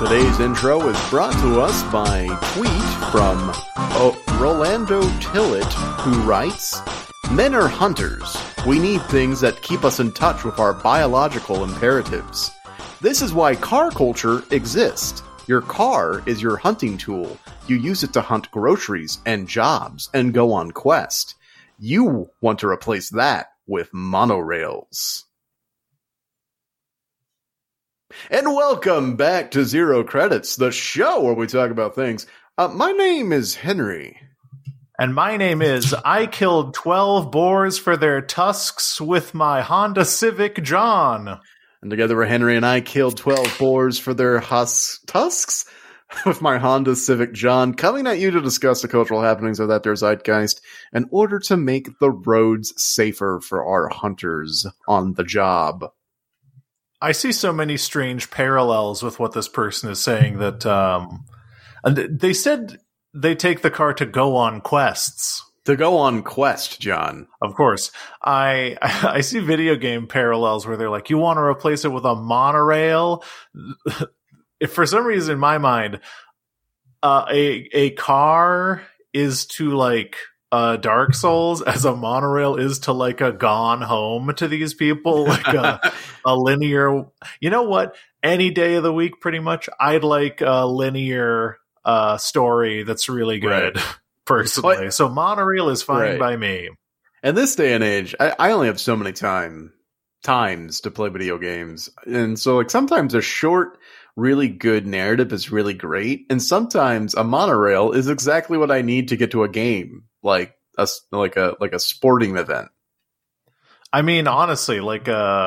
Today's intro is brought to us by a tweet from Rolando Tillett, who writes, "Men are hunters. We need things that keep us in touch with our biological imperatives. This is why car culture exists. Your car is your hunting tool. You use it to hunt groceries and jobs and go on quest. You want to replace that with monorails." And welcome back to Zero Credits, the show where we talk about things. My name is Henry. And my name is I killed 12 boars for their tusks with my Honda Civic John. And together we're Henry and I killed 12 boars for their tusks with my Honda Civic John, coming at you to discuss the cultural happenings of that their zeitgeist in order to make the roads safer for our hunters on the job. I see so many strange parallels with what this person is saying that they said they take the car to go on quests. To go on quest, John. Of course. I see video game parallels where they're like, you want to replace it with a monorail? If for some reason in my mind, a car is to like Dark Souls as a monorail is to like a Gone Home to these people, like a linear, you know what? Any day of the week, pretty much, I'd like a linear story that's really good, right. Personally. But, so monorail is fine right. By me. In this day and age, I only have so many times to play video games. And so like sometimes a short, really good narrative is really great. And sometimes a monorail is exactly what I need to get to a game. Like a sporting event. I mean, honestly, like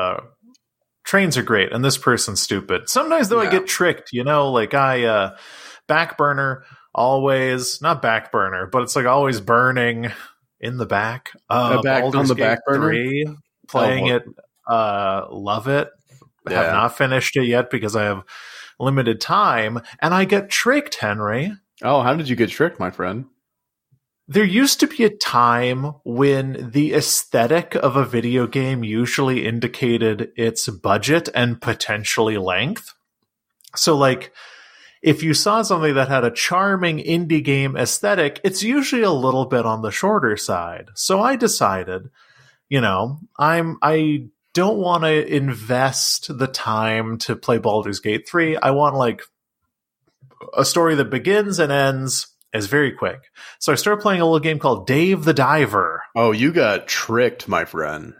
trains are great, and this person's stupid. Sometimes though, I get tricked. You know, like I backburner always not backburner, but it's like always burning in the back. On the back burner. 3, playing it. Love it. Yeah. Have not finished it yet because I have limited time, and I get tricked, Henry. Oh, how did you get tricked, my friend? There used to be a time when the aesthetic of a video game usually indicated its budget and potentially length. So, like, if you saw something that had a charming indie game aesthetic, it's usually a little bit on the shorter side. So I decided, you know, I don't want to invest the time to play Baldur's Gate 3. I want, like, a story that begins and ends is very quick. So I started playing a little game called Dave the Diver. Oh, you got tricked, my friend.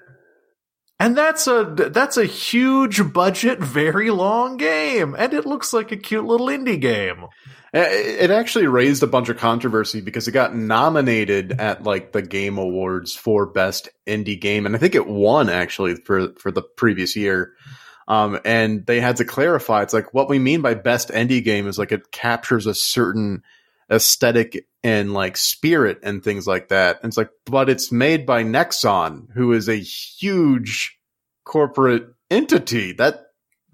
And that's a huge budget, very long game. And it looks like a cute little indie game. It actually raised a bunch of controversy because it got nominated at like the Game Awards for Best Indie Game. And I think it won actually for the previous year. And they had to clarify. It's like what we mean by Best Indie Game is like it captures a certain aesthetic and like spirit and things like that. And it's like, but it's made by Nexon, who is a huge corporate entity. That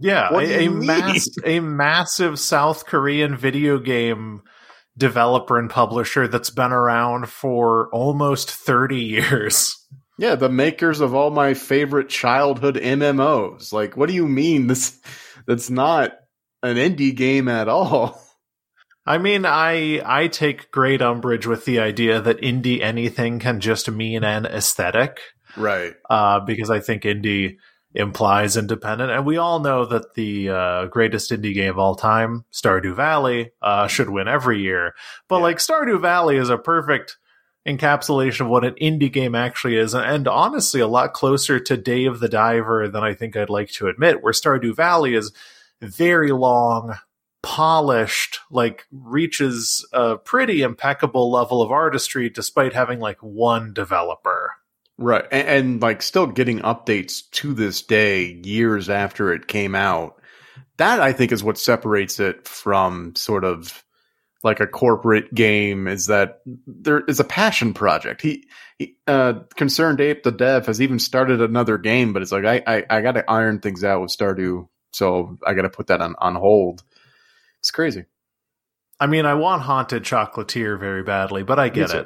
a massive South Korean video game developer and publisher that's been around for almost 30 years. Yeah, the makers of all my favorite childhood MMOs. Like, what do you mean that's not an indie game at all? I mean, I take great umbrage with the idea that indie anything can just mean an aesthetic. Right. Because I think indie implies independent. And we all know that the greatest indie game of all time, Stardew Valley, should win every year. But like Stardew Valley is a perfect encapsulation of what an indie game actually is. And honestly, a lot closer to Dave the Diver than I think I'd like to admit, where Stardew Valley is very long, polished, like reaches a pretty impeccable level of artistry despite having like one developer. Right. And like still getting updates to this day, years after it came out. That I think is what separates it from sort of like a corporate game, is that there is a passion project. Concerned Ape, the dev, has even started another game, but it's like, I got to iron things out with Stardew. So I got to put that on hold. It's crazy. I mean, I want Haunted Chocolatier very badly, but I get it.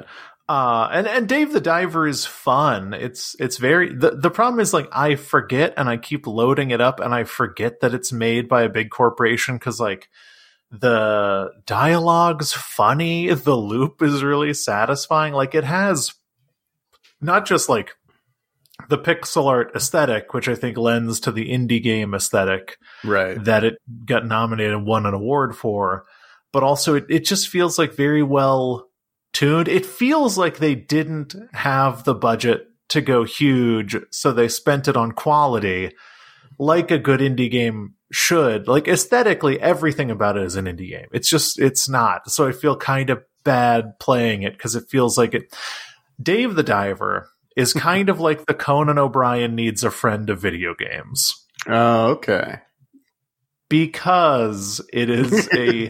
And Dave the Diver is fun. It's very the problem is like I forget and I keep loading it up and I forget that it's made by a big corporation because like the dialogue's funny, the loop is really satisfying. Like it has not just like the pixel art aesthetic, which I think lends to the indie game aesthetic, right? That it got nominated and won an award for, but also it just feels like very well tuned. It feels like they didn't have the budget to go huge, so they spent it on quality, like a good indie game should. Like aesthetically, everything about it is an indie game. It's not. So I feel kind of bad playing it because it feels like it. Dave the Diver is kind of like the Conan O'Brien needs a friend of video games. Oh, okay. Because it is a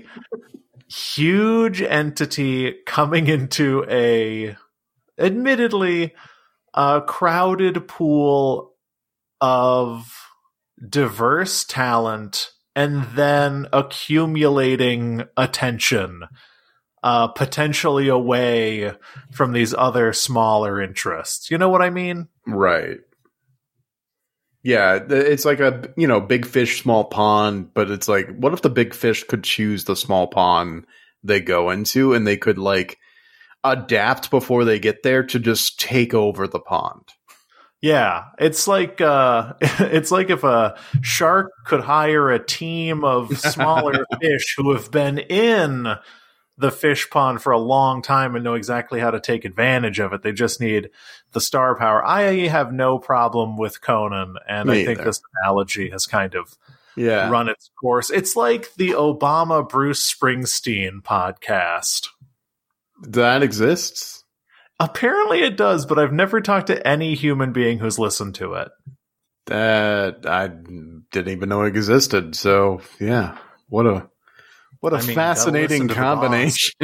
huge entity coming into a, admittedly, a crowded pool of diverse talent and then accumulating attention, potentially away from these other smaller interests. You know what I mean? Right. Yeah, it's like a, big fish, small pond, but it's like, what if the big fish could choose the small pond they go into and they could like adapt before they get there to just take over the pond? Yeah, it's like if a shark could hire a team of smaller fish who have been in the fish pond for a long time and know exactly how to take advantage of it. They just need the star power. I have no problem with Conan, and I think this analogy has kind of run its course. It's like the Obama Bruce Springsteen podcast. That exists? Apparently it does, but I've never talked to any human being who's listened to it. That I didn't even know it existed. So yeah, what a fascinating combination.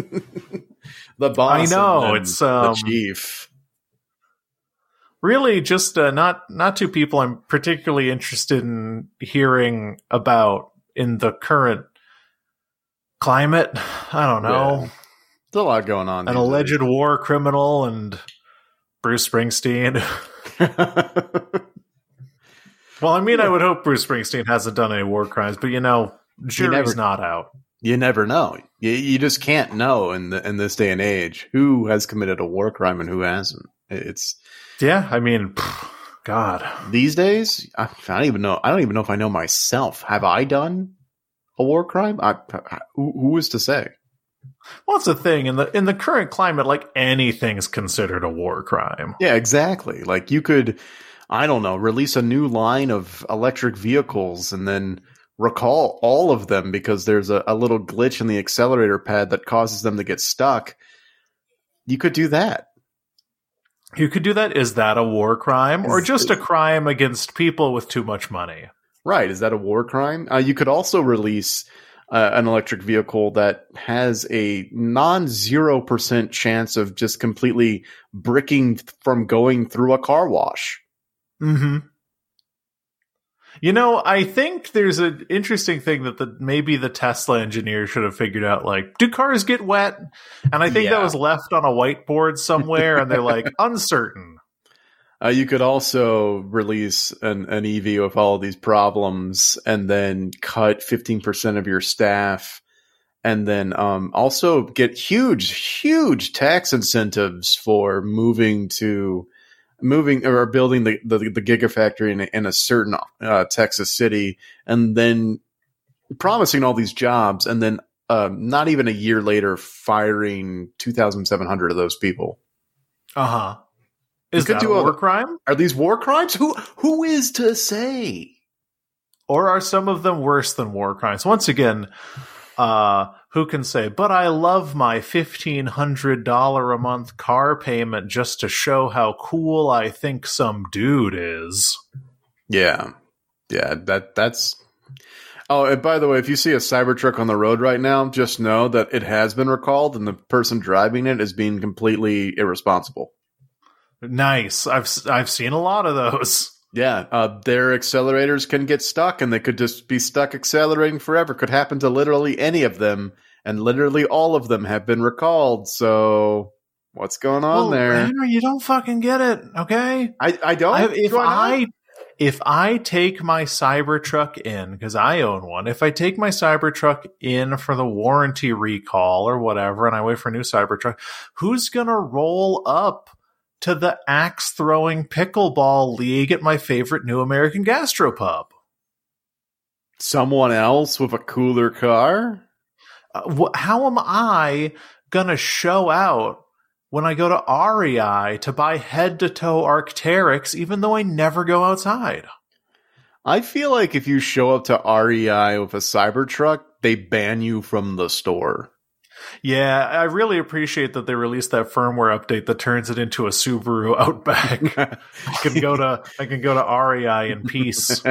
The boss. I know, it's the chief. Really just not two people I'm particularly interested in hearing about in the current climate. I don't know. Yeah. There's a lot going on. An alleged war criminal and Bruce Springsteen. Well, I mean, I would hope Bruce Springsteen hasn't done any war crimes, but jury's not out. You never know. You just can't know in this day and age who has committed a war crime and who hasn't. I mean, God. These days, I don't even know. I don't even know if I know myself. Have I done a war crime? Who is to say? Well, that's the thing. In the current climate, like anything's considered a war crime. Yeah, exactly. Like you could, I don't know, release a new line of electric vehicles and then recall all of them because there's a little glitch in the accelerator pad that causes them to get stuck. You could do that. You could do that. Is that a war crime or just a crime against people with too much money? Right. Is that a war crime? You could also release an electric vehicle that has a non-0% chance of just completely bricking from going through a car wash. Mm-hmm. I think there's an interesting thing that maybe the Tesla engineer should have figured out, like, do cars get wet? And I think that was left on a whiteboard somewhere, and they're like, uncertain. You could also release an EV with all of these problems and then cut 15% of your staff and then also get huge tax incentives for moving or building the Gigafactory in a certain Texas city and then promising all these jobs and then not even a year later firing 2,700 of those people. Uh-huh. Is that a war crime? Are these war crimes? Who is to say? Or are some of them worse than war crimes? Once again, who can say, but I love my $1,500 a month car payment just to show how cool I think some dude is. Yeah. Yeah, that's... Oh, and by the way, if you see a Cybertruck on the road right now, just know that it has been recalled and the person driving it is being completely irresponsible. Nice. I've seen a lot of those. Yeah, their accelerators can get stuck and they could just be stuck accelerating forever. Could happen to literally any of them, and literally all of them have been recalled. So, What's going on there? Henry, you don't fucking get it, okay? I don't. If I take my Cybertruck in, because I own one, if I take my Cybertruck in for the warranty recall or whatever, and I wait for a new Cybertruck, who's gonna roll up to the axe-throwing pickleball league at my favorite New American Gastropub? Someone else with a cooler car? How am I gonna show out when I go to REI to buy head-to-toe Arc'teryx, even though I never go outside? I feel like if you show up to REI with a Cybertruck, they ban you from the store. Yeah, I really appreciate that they released that firmware update that turns it into a Subaru Outback. I can go to REI in peace.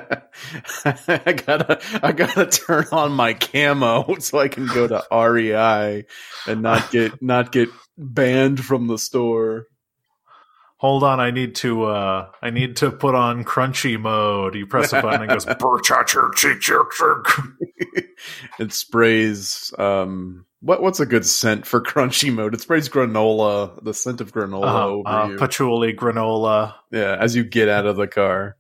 I gotta turn on my camo so I can go to REI and not get banned from the store. Hold on, I need to put on crunchy mode. You press a button and it goes It sprays what's a good scent for crunchy mode? It sprays granola, the scent of granola over you. Patchouli granola. Yeah, as you get out of the car.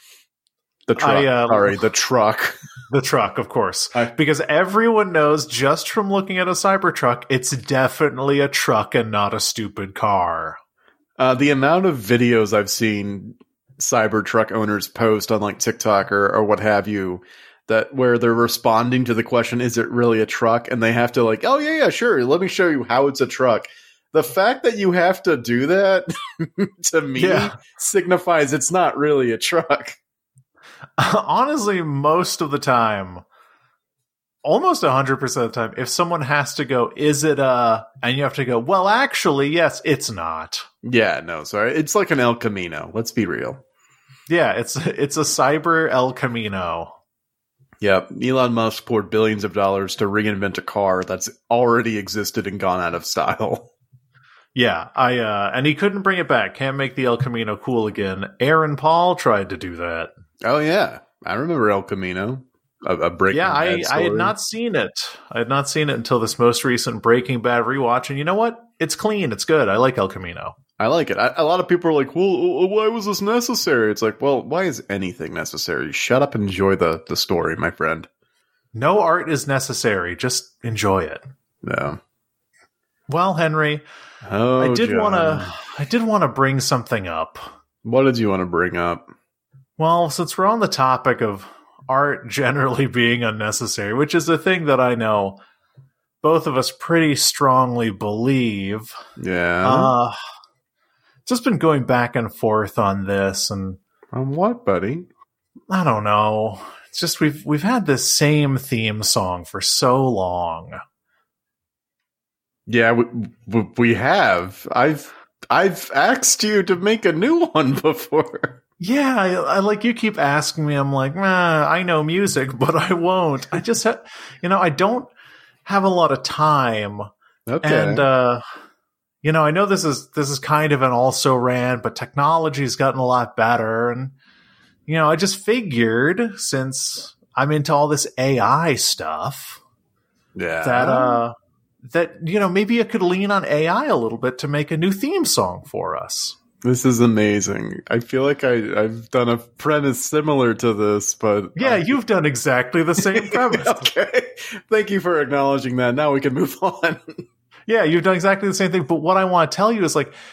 The truck. The truck. The truck, of course. Because everyone knows just from looking at a Cybertruck, it's definitely a truck and not a stupid car. The amount of videos I've seen Cybertruck owners post on like TikTok or what have you, that where they're responding to the question, is it really a truck? And they have to like, oh yeah, sure. Let me show you how it's a truck. The fact that you have to do that to me signifies it's not really a truck. Honestly, most of the time, almost 100% of the time, if someone has to go, is it and you have to go, well, actually, yes, it's not. Yeah, no, sorry. It's like an El Camino. Let's be real. Yeah, it's a cyber El Camino. Yep. Elon Musk poured billions of dollars to reinvent a car that's already existed and gone out of style. Yeah, and he couldn't bring it back. Can't make the El Camino cool again. Aaron Paul tried to do that. Oh, yeah. I remember El Camino. A Breaking Bad story. I had not seen it. I had not seen it until this most recent Breaking Bad rewatch. And you know what? It's clean. It's good. I like El Camino. I like it. A lot of people are like, well, why was this necessary? It's like, well, why is anything necessary? Shut up and enjoy the story, my friend. No art is necessary. Just enjoy it. No. Well, Henry, I did want to bring something up. What did you want to bring up? Well, since we're on the topic of art generally being unnecessary, which is a thing that I know both of us pretty strongly believe. Yeah. Just been going back and forth on this, and on what, buddy? I don't know. It's just we've had this same theme song for so long. Yeah, we have. I've asked you to make a new one before. Yeah, I like, you keep asking me. I'm like, I know music, but I won't. I just I don't have a lot of time. Okay. And I know this is kind of an also ran, but technology's gotten a lot better, and I just figured, since I'm into all this AI stuff, that maybe I could lean on AI a little bit to make a new theme song for us. This is amazing. I feel like I've done a premise similar to this, but... Yeah, you've done exactly the same premise. Okay. Thank you for acknowledging that. Now we can move on. Yeah, you've done exactly the same thing. But what I want to tell you is, like,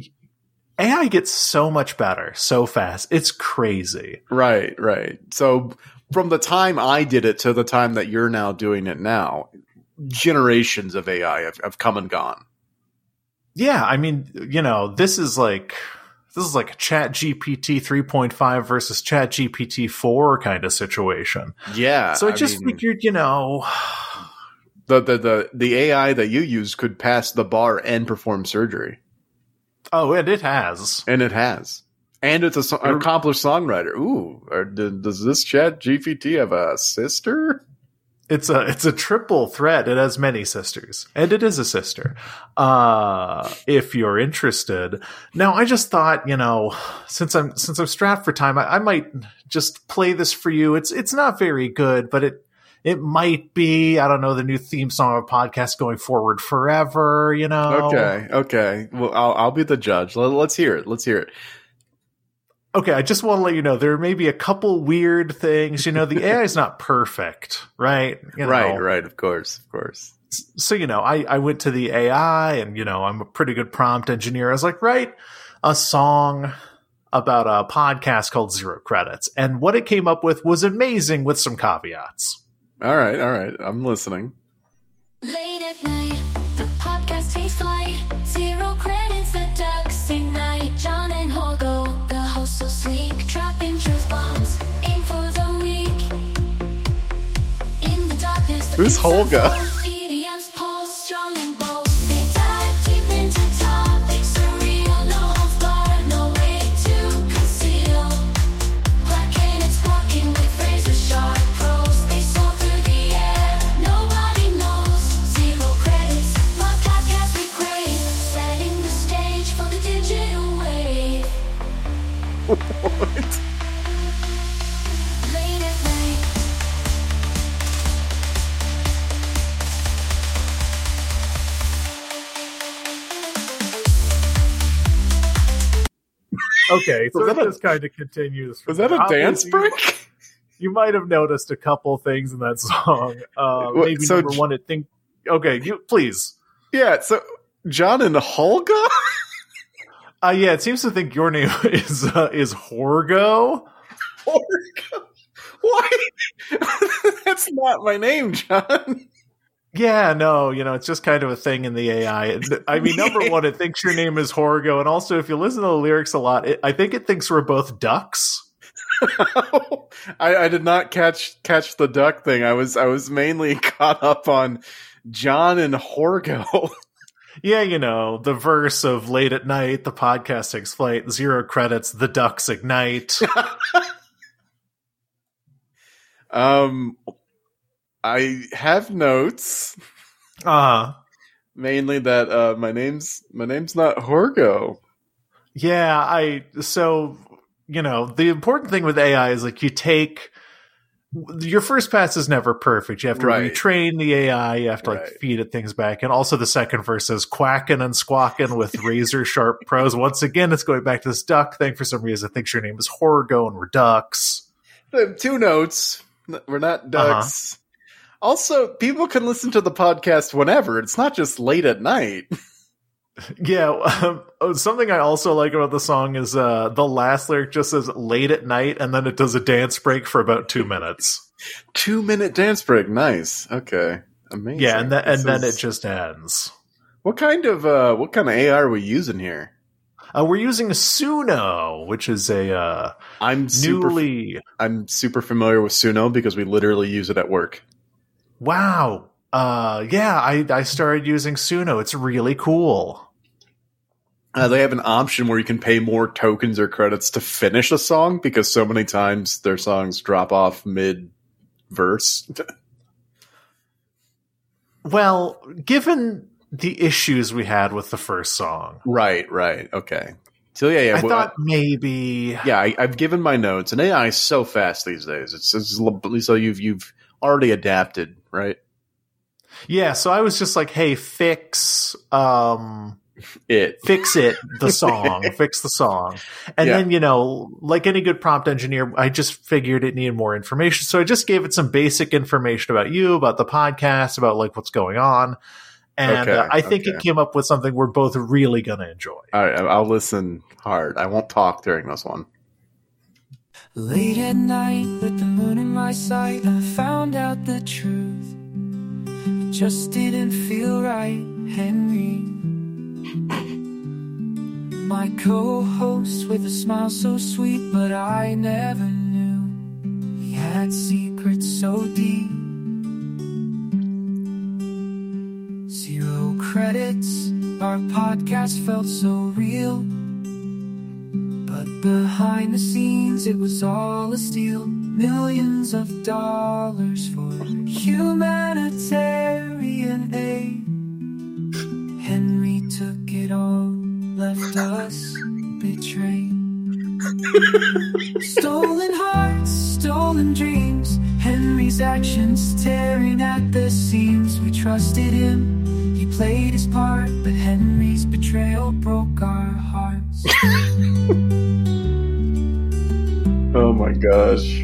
AI gets so much better so fast. It's crazy. Right. So from the time I did it to the time that you're now doing it now, generations of AI have come and gone. Yeah, I mean, this is like a ChatGPT 3.5 versus ChatGPT 4 kind of situation. Yeah. So I just figured, the AI that you use could pass the bar and perform surgery. Oh, and it has. And it's an accomplished songwriter. Ooh, does this ChatGPT have a sister? It's a triple threat. It has many sisters, and it is a sister. If you're interested. Now, I just thought, since I'm strapped for time, I might just play this for you. It's not very good, but it might be, I don't know, the new theme song of a podcast going forward forever, you know? Okay. Well, I'll be the judge. Let's hear it. Okay, I just want to let you know, there may be a couple weird things. You know, the AI is not perfect, right? You know? Right. Of course. So, you know, I went to the AI and, you know, I'm a pretty good prompt engineer. I was like, write a song about a podcast called Zero Credits. And what it came up with was amazing with some caveats. All right. I'm listening. Late at night, the podcast takes flight. Zero credits, the ducks ignite. John and Holgo, the host so sleek, dropping truth bombs, aim for the weak. In the darkness, Who's Holga? EDM's pulse, strong and bold. They dive deep into topics surreal. No holds barred, no way to conceal. Black canids walking with razor sharp pros. They soar through the air, nobody knows. Zero credits, my podcast we crave. Setting the stage for the digital wave. What? Late at night. Okay, so Was that it a- just kind of continues. Was that a dance Obviously, break? You might have noticed a couple things in that song. Maybe so number one, okay, you please. Yeah. So John and Holga. Yeah, it seems to think your name is Horgo. Holga. Why? That's not my name, John. Yeah, no, you know, it's just kind of a thing in the AI. I mean, number one, it thinks your name is Horgo, and also, if you listen to the lyrics a lot, I think it thinks we're both ducks. I did not catch the duck thing. I was mainly caught up on John and Horgo. Yeah, you know, the verse of Late at Night, the podcast takes flight, Zero Credits, the ducks ignite. I have notes, mainly that my name's not Horgo. Yeah, so, you know, the important thing with AI is like your first pass is never perfect. You have to Right. retrain the AI. You have to Right. feed it things back. And also the second verse is quacking and squawking with razor sharp prose. Once again, it's going back to this duck thing. For some reason, it thinks your name is Horgo and we're ducks. 2 notes. We're not ducks. Also, people can listen to the podcast whenever. It's not just late at night. Yeah. Something I also like about the song is the last lyric just says late at night, and then it does a dance break for about 2 minutes. 2-minute dance break. Nice. Okay. Amazing. Yeah, and then it just ends. What kind of AI are we using here? We're using Suno, which is a I'm super familiar with Suno because we literally use it at work. Wow. Yeah, I started using Suno. It's really cool. They have an option where you can pay more tokens or credits to finish a song because so many times their songs drop off mid-verse. Well, given the issues we had with the first song, Right. Okay. So yeah. I thought maybe. Yeah, I've given my notes, and AI is so fast these days. It's so you've already adapted, right? Yeah, so I was just like, hey, fix the song, fix the song. And Yeah. then, you know, like any good prompt engineer, I just figured it needed more information. So I just gave it some basic information about you, about the podcast, about like what's going on. And I think it came up with something we're both really going to enjoy. All right, I'll listen hard. I won't talk during this one. Late at night with the moon in my sight, I found out the truth. It just didn't feel right, Henry. My co-host with a smile so sweet, but I never knew he had secrets so deep. Zero credits, our podcast felt so real. But behind the scenes it was all a steal. Millions of dollars for humanitarian aid. Henry took it all, left us betrayed. Stolen hearts, stolen dreams. Henry his actions tearing at the seams. We trusted him, he played his part, but Henry's betrayal broke our hearts. Oh my gosh.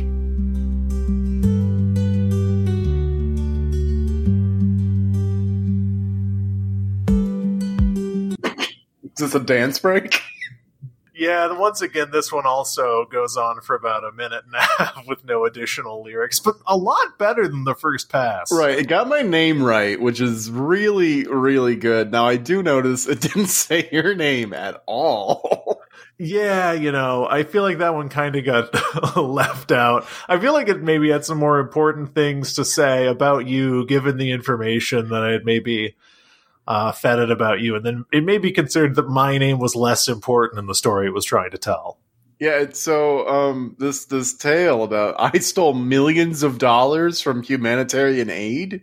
Is this a dance break? Yeah, once again, this one also goes on for about a minute and a half with no additional lyrics, but a lot better than the first pass. Right, it got my name right, which is really, really good. Now, I do notice it didn't say your name at all. Yeah, I feel like that one kind of got left out. I feel like it maybe had some more important things to say about you, given the information that I had maybe fed it about you, and then it may be considered that my name was less important in the story it was trying to tell. Yeah, it's so this tale about I stole millions of dollars from humanitarian aid.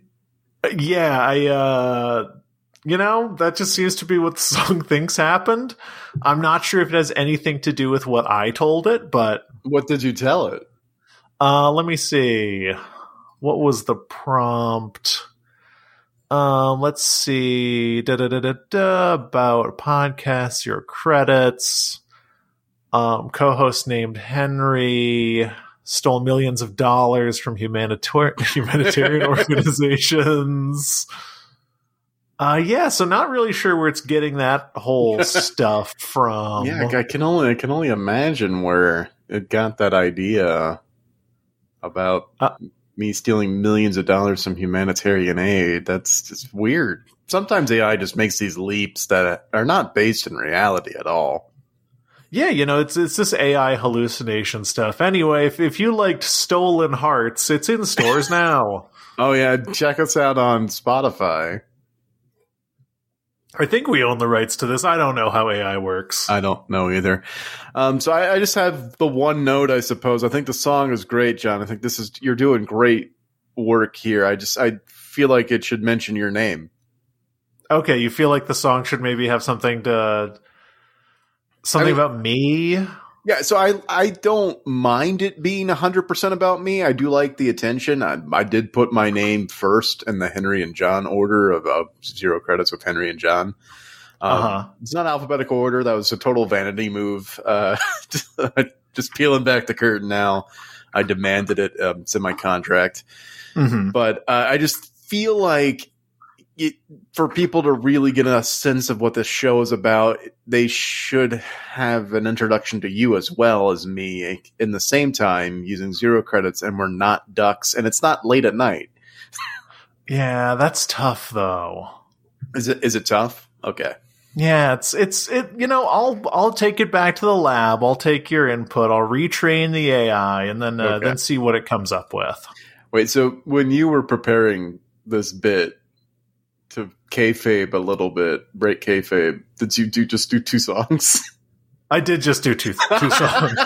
Yeah, that just seems to be what the song thinks happened. I'm not sure if it has anything to do with what I told it, but What did you tell it? let me see. What was the prompt? Let's see. About podcasts, your credits. Co-host named Henry stole millions of dollars from humanitarian organizations. Yeah, so not really sure where it's getting that whole stuff from. Yeah, I can only imagine where it got that idea about me stealing millions of dollars from humanitarian aid. That's just weird. Sometimes AI just makes these leaps that are not based in reality at all. Yeah, it's this AI hallucination stuff. Anyway, if you liked Stolen Hearts, it's in stores now. Oh yeah, check us out on Spotify. I think we own the rights to this. I don't know how AI works. I don't know either. So I just have the one note, I suppose. I think the song is great, John. I think you're doing great work here. I feel like it should mention your name. Okay, you feel like the song should maybe have something about me? Yeah, so I don't mind it being 100% about me. I do like the attention. I did put my name first in the Henry and John order of 0 credits with Henry and John. It's not alphabetical order. That was a total vanity move. Just peeling back the curtain now. I demanded it. It's in my contract. Mm-hmm. But I just feel like for people to really get a sense of what this show is about, they should have an introduction to you as well as me in the same time using 0 credits, and we're not ducks, and it's not late at night. Yeah, that's tough though. Is it tough? Okay. Yeah, it's I'll take it back to the lab. I'll take your input. I'll retrain the AI and then see what it comes up with. Wait, so when you were preparing this bit to kayfabe a little bit, break kayfabe, did you just do 2 songs? I did just do two songs.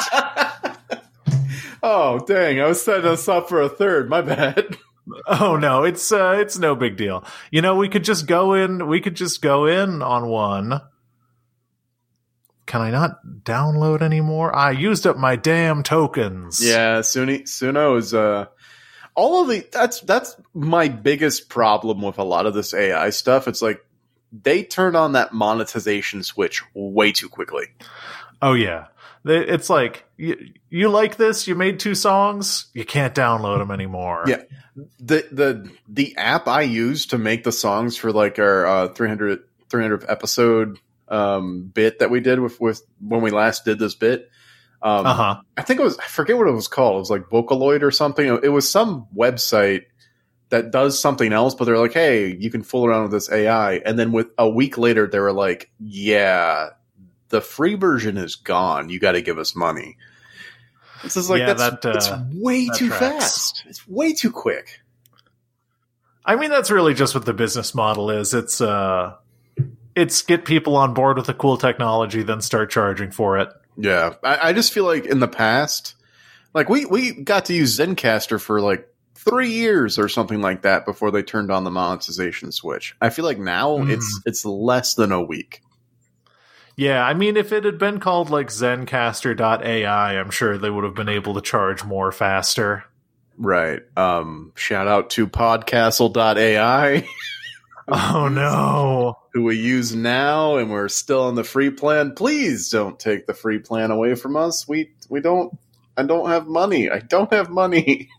Oh, dang. I was setting us up for a third. My bad. Oh no, it's no big deal. We could just go in on one. Can I not download anymore? I used up my damn tokens. Yeah, Suno is all of the that's my biggest problem with a lot of this AI stuff. It's like they turned on that monetization switch way too quickly. Oh yeah. It's like you like this, you made 2 songs, you can't download them anymore. Yeah. The app I use to make the songs for like our 300th episode bit that we did with when we last did this bit. I think I forget what it was called. It was like Vocaloid or something. It was some website that does something else, but they're like, hey, you can fool around with this AI. And then with a week later, they were like, yeah, the free version is gone. You got to give us money. This is like, that's way too fast. It's way too quick. I mean, that's really just what the business model is. It's get people on board with the cool technology, then start charging for it. Yeah. I just feel like in the past, like we got to use Zencastr for like 3 years or something like that before they turned on the monetization switch. I feel like now it's less than a week. Yeah, I mean, if it had been called like Zencastr.ai, I'm sure they would have been able to charge more faster. Right. Shout out to podcastle.ai. Oh no. Who we use now, and we're still on the free plan. Please don't take the free plan away from us. I don't have money. I don't have money.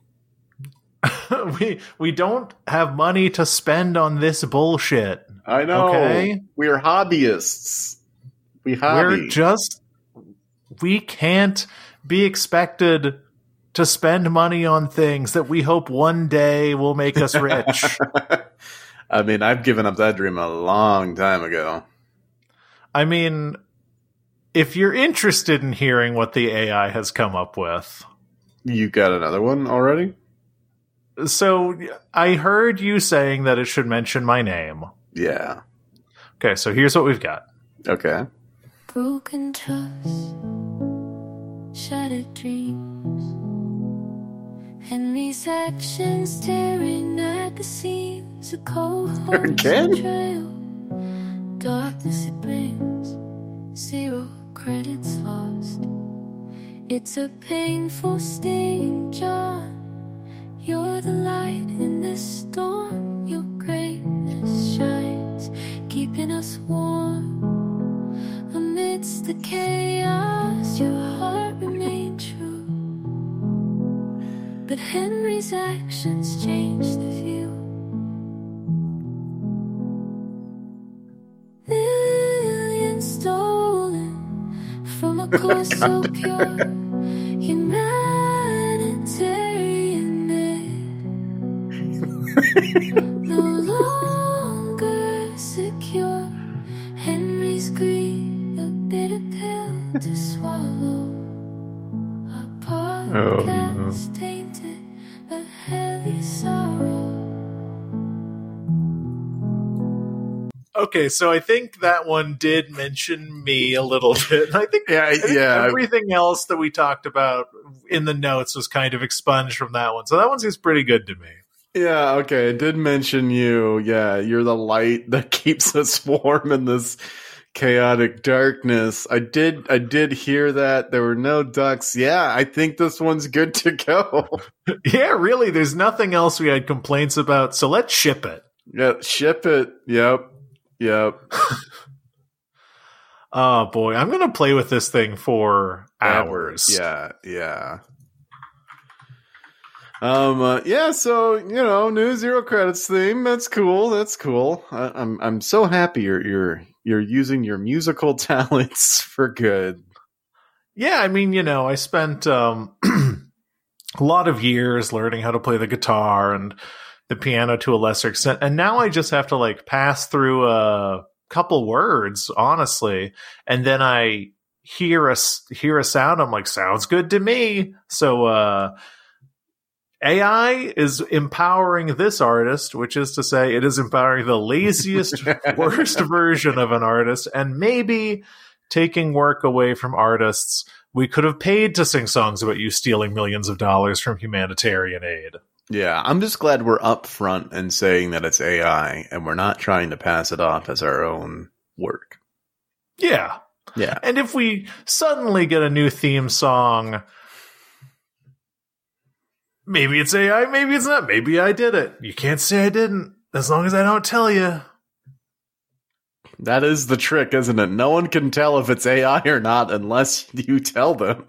we don't have money to spend on this bullshit. I know. Okay? We're hobbyists. We can't be expected to spend money on things that we hope one day will make us rich. I mean, I've given up that dream a long time ago. I mean, if you're interested in hearing what the AI has come up with. You got another one already? So I heard you saying that it should mention my name. Yeah. Okay, so here's what we've got. Okay. Broken trust, shattered dreams, Henry's actions tearing at the seams, a cold Again? betrayal, darkness it brings, zero credits lost. It's a painful sting, John. You're the light in this storm. Your greatness shines, keeping us warm. Amidst the chaos, your heart remained true. But Henry's actions changed the view. Millions stolen from a cause so pure. Humanitarian myth. No longer secure. Henry's greed, a bitter pill to swallow. Our podcast tainted a heavy sorrow. Okay, so I think that one did mention me a little bit. I think everything else that we talked about in the notes was kind of expunged from that one. So that one seems pretty good to me. Yeah, okay. It did mention you. Yeah, you're the light that keeps us warm in this chaotic darkness. I did hear that. There were no ducks. Yeah, I think this one's good to go. Yeah, really, there's nothing else we had complaints about, so let's ship it. Yeah, ship it. Yep. Oh boy, I'm gonna play with this thing for hours. Yeah. So new zero credits theme. That's cool. I'm so happy you're using your musical talents for good. Yeah, I mean, I spent a lot of years learning how to play the guitar and the piano to a lesser extent, and now I just have to pass through a couple words, honestly, and then I hear a sound. I'm like, sounds good to me. So AI is empowering this artist, which is to say, it is empowering the laziest, worst version of an artist, and maybe taking work away from artists we could have paid to sing songs about you stealing millions of dollars from humanitarian aid. Yeah, I'm just glad we're upfront and saying that it's AI, and we're not trying to pass it off as our own work. Yeah. And if we suddenly get a new theme song, maybe it's AI, maybe it's not. Maybe I did it. You can't say I didn't, as long as I don't tell you. That is the trick, isn't it? No one can tell if it's AI or not unless you tell them.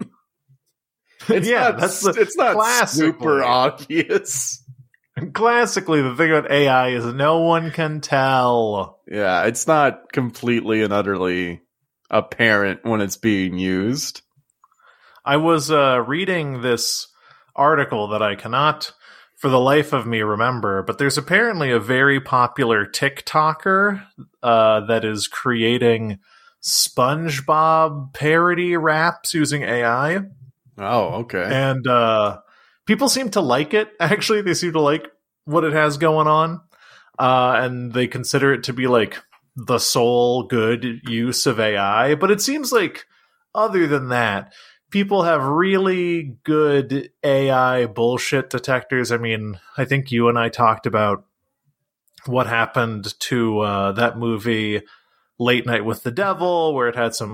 It's not super obvious. Classically, the thing about AI is no one can tell. Yeah, it's not completely and utterly apparent when it's being used. I was reading this article that I cannot for the life of me remember, but there's apparently a very popular TikToker that is creating SpongeBob parody raps using AI. Oh, okay. And people seem to like it. Actually, they seem to like what it has going on. And they consider it to be the sole good use of AI. But it seems like other than that, people have really good AI bullshit detectors. I mean, I think you and I talked about what happened to that movie Late Night with the Devil, where it had some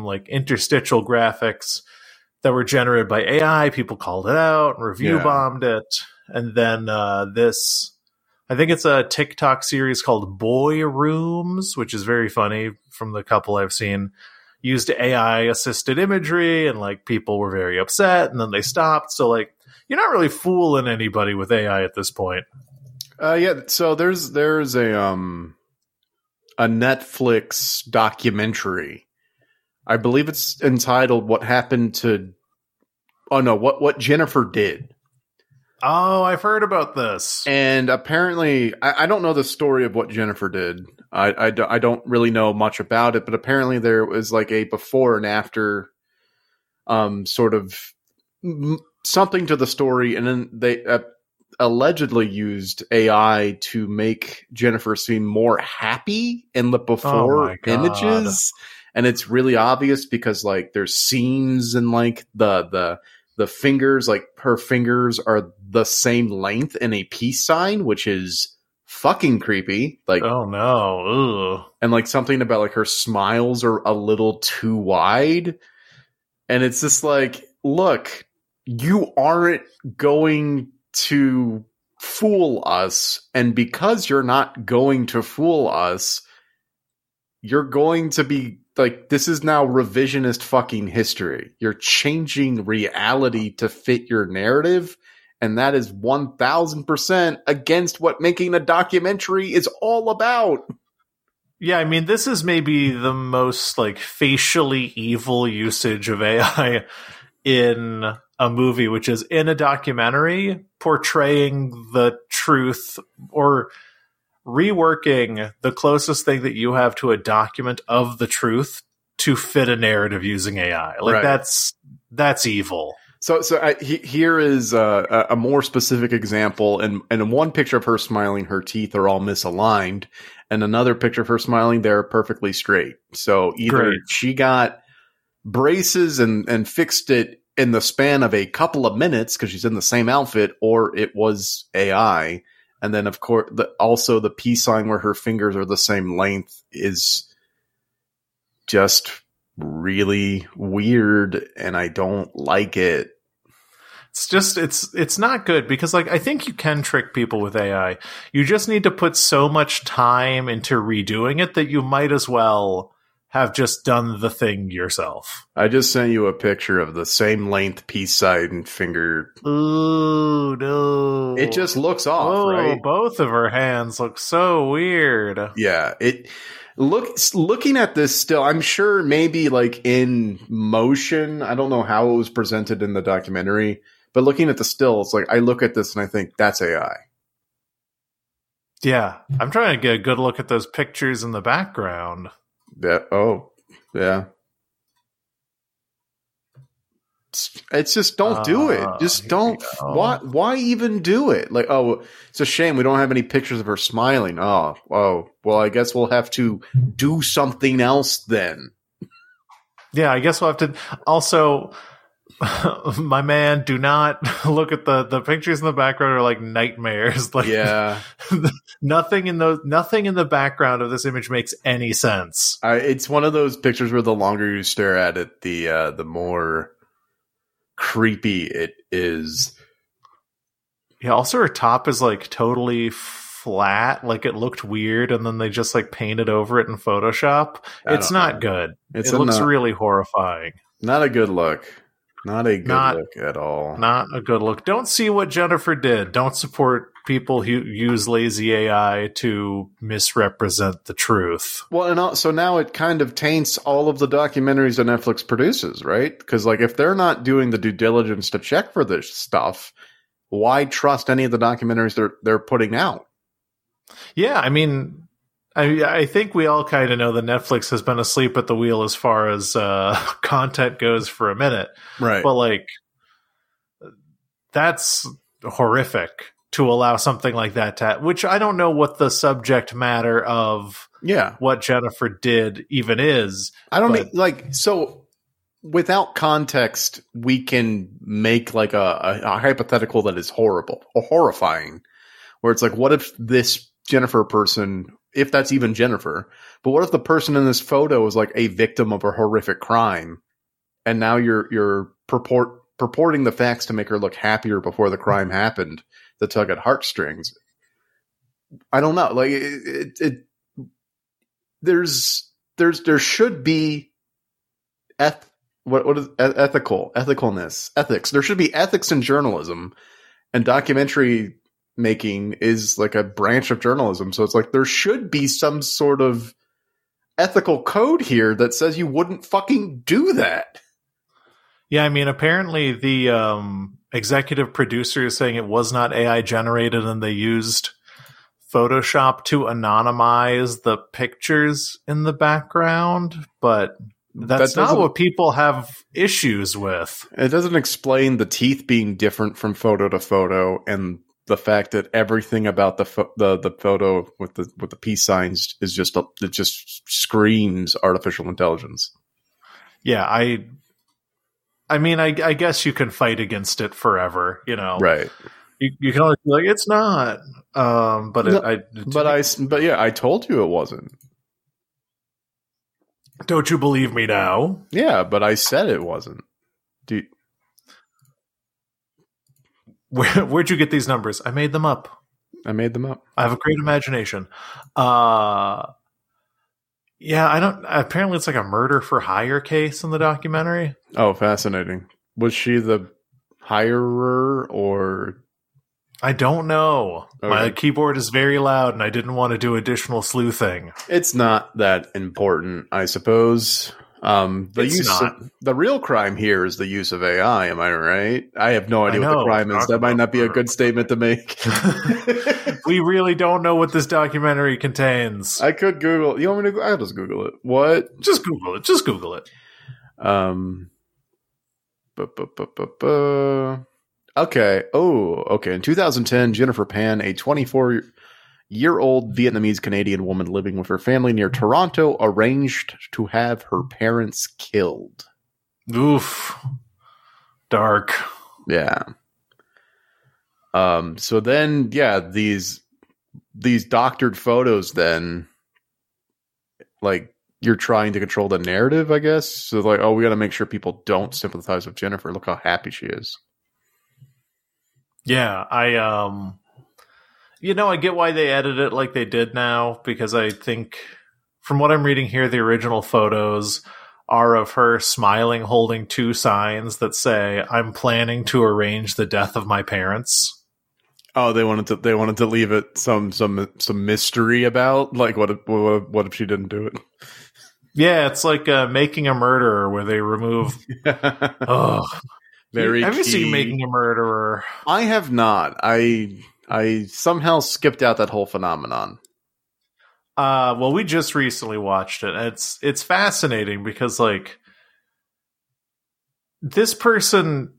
interstitial graphics that were generated by AI. People called it out and review bombed it. and then I think it's a TikTok series called Boy Rooms, which is very funny from the couple I've seen. Used AI assisted imagery, and like people were very upset, and then they stopped. So like, you're not really fooling anybody with AI at this point. Yeah. So there's a Netflix documentary. I believe it's entitled "What Happened to." Oh no, what Jennifer did. Oh, I've heard about this. And apparently, I don't know the story of what Jennifer did. I don't really know much about it, but apparently there was like a before and after sort of something to the story. And then they allegedly used AI to make Jennifer seem more happy in the before images. And it's really obvious because like there's seams and like the fingers, like her fingers are the same length in a peace sign, which is fucking creepy. Like, oh no. Ugh. And like something about like her smiles are a little too wide. And it's just like, look, you aren't going to fool us. And because you're not going to fool us, you're going to be like, this is now revisionist fucking history. You're changing reality to fit your narrative. And that is 1000% against what making a documentary is all about. Yeah, I mean, this is maybe the most like facially evil usage of AI in a movie, which is in a documentary portraying the truth or reworking the closest thing that you have to a document of the truth to fit a narrative using AI. Like Right. that's evil. So here is a more specific example. And in one picture of her smiling, her teeth are all misaligned. And another picture of her smiling, they're perfectly straight. So either Great. she got braces and fixed it in the span of a couple of minutes because she's in the same outfit, or it was AI. And then, of course, also the peace sign where her fingers are the same length is just really weird, and I don't like it. It's just it's not good because like I think you can trick people with AI. You just need to put so much time into redoing it that you might as well have just done the thing yourself. I just sent you a picture of the same length peace sign finger. Ooh, no. It just looks off, Oh, right? both of her hands look so weird. Yeah, looking at this still, I'm sure maybe like in motion, I don't know how it was presented in the documentary, but looking at the still, it's like I look at this and I think that's AI. Yeah, I'm trying to get a good look at those pictures in the background. Yeah. It's just don't do it. Just here don't. we go. Why even do it? Like, oh, it's a shame we don't have any pictures of her smiling. Oh, well, I guess we'll have to do something else then. Yeah, I guess we'll have to. Also, my man, do not look at the pictures in the background are like nightmares. Like, Yeah, nothing in the background of this image makes any sense. it's one of those pictures where the longer you stare at it, the more creepy it is. Yeah. Also, her top is like totally flat. Like it looked weird, and then they just like painted over it in Photoshop. It's don't not know. good. It's It looks really horrifying. not a good look. Not a good Not- look at all. Not a good look. Don't see what Jennifer did. Don't support people who use lazy AI to misrepresent the truth. Well, and so now it kind of taints all of the documentaries that Netflix produces, right? Because like if they're not doing the due diligence to check for this stuff, why trust any of the documentaries they're putting out? Yeah, I mean, I think we all kind of know that Netflix has been asleep at the wheel as far as content goes for a minute. Right. But like, that's horrific to allow something like that to, which I don't know what the subject matter of yeah. what Jennifer did even is. I don't but- mean like so without context, we can make like a hypothetical that is horrible or horrifying, where it's like, what if this Jennifer person, if that's even Jennifer, but what if the person in this photo is like a victim of a horrific crime, and now you're purporting the facts to make her look happier before the crime happened, that tug at heartstrings. I don't know. Like there should be ethics. There should be ethics in journalism, and documentary making is like a branch of journalism. So it's like there should be some sort of ethical code here that says you wouldn't fucking do that. Yeah, I mean, apparently the executive producer is saying it was not AI generated and they used Photoshop to anonymize the pictures in the background, but that's not what people have issues with. It doesn't explain the teeth being different from photo to photo, and the fact that everything about the photo with the peace signs is it just screams artificial intelligence. Yeah, I mean, I guess you can fight against it forever, you know. Right. You can always be like, it's not. I told you it wasn't. Don't you believe me now? Yeah, but I said it wasn't. Dude. Where'd you get these numbers? I made them up. I have a great imagination. Yeah, apparently it's like a murder for hire case in the documentary. Oh, fascinating. Was she the hirer or? I don't know. Okay. My keyboard is very loud and I didn't want to do additional sleuthing. It's not that important, I suppose. The real crime here is the use of AI. Am I right? I have no idea what the crime is. That might not be a good statement to make. We really don't know what this documentary contains. I could Google. You want me to? I'll just Google it. What? Just Google it. Just Google it. Okay. Oh, okay. In 2010, Jennifer Pan, a 24-year-old Vietnamese Canadian woman living with her family near Toronto, arranged to have her parents killed. Oof. Dark. Yeah. So then, yeah, these doctored photos then, like, you're trying to control the narrative, I guess. So like, oh, we got to make sure people don't sympathize with Jennifer. Look how happy she is. Yeah, I get why they edited it like they did now, because I think from what I'm reading here, the original photos are of her smiling, holding two signs that say, "I'm planning to arrange the death of my parents." Oh, they wanted to leave it some mystery about, like, what if she didn't do it? Yeah, it's like Making a Murderer, where they remove. Very. Have you key. seen Making a Murderer? I have not. I somehow skipped out that whole phenomenon. Well, we just recently watched it. And it's fascinating because, like, this person.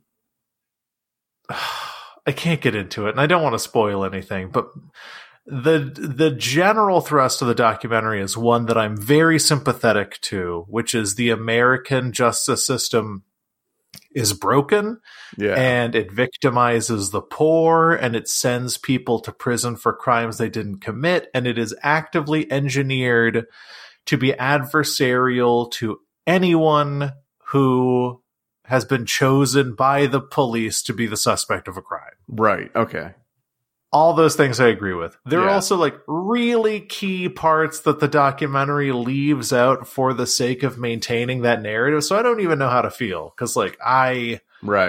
I can't get into it, and I don't want to spoil anything, but the general thrust of the documentary is one that I'm very sympathetic to, which is the American justice system is broken, and it victimizes the poor, and it sends people to prison for crimes they didn't commit, and it is actively engineered to be adversarial to anyone who has been chosen by the police to be the suspect of a crime. Right. Okay. All those things I agree with. There are also like really key parts that the documentary leaves out for the sake of maintaining that narrative. So I don't even know how to feel. Cause like I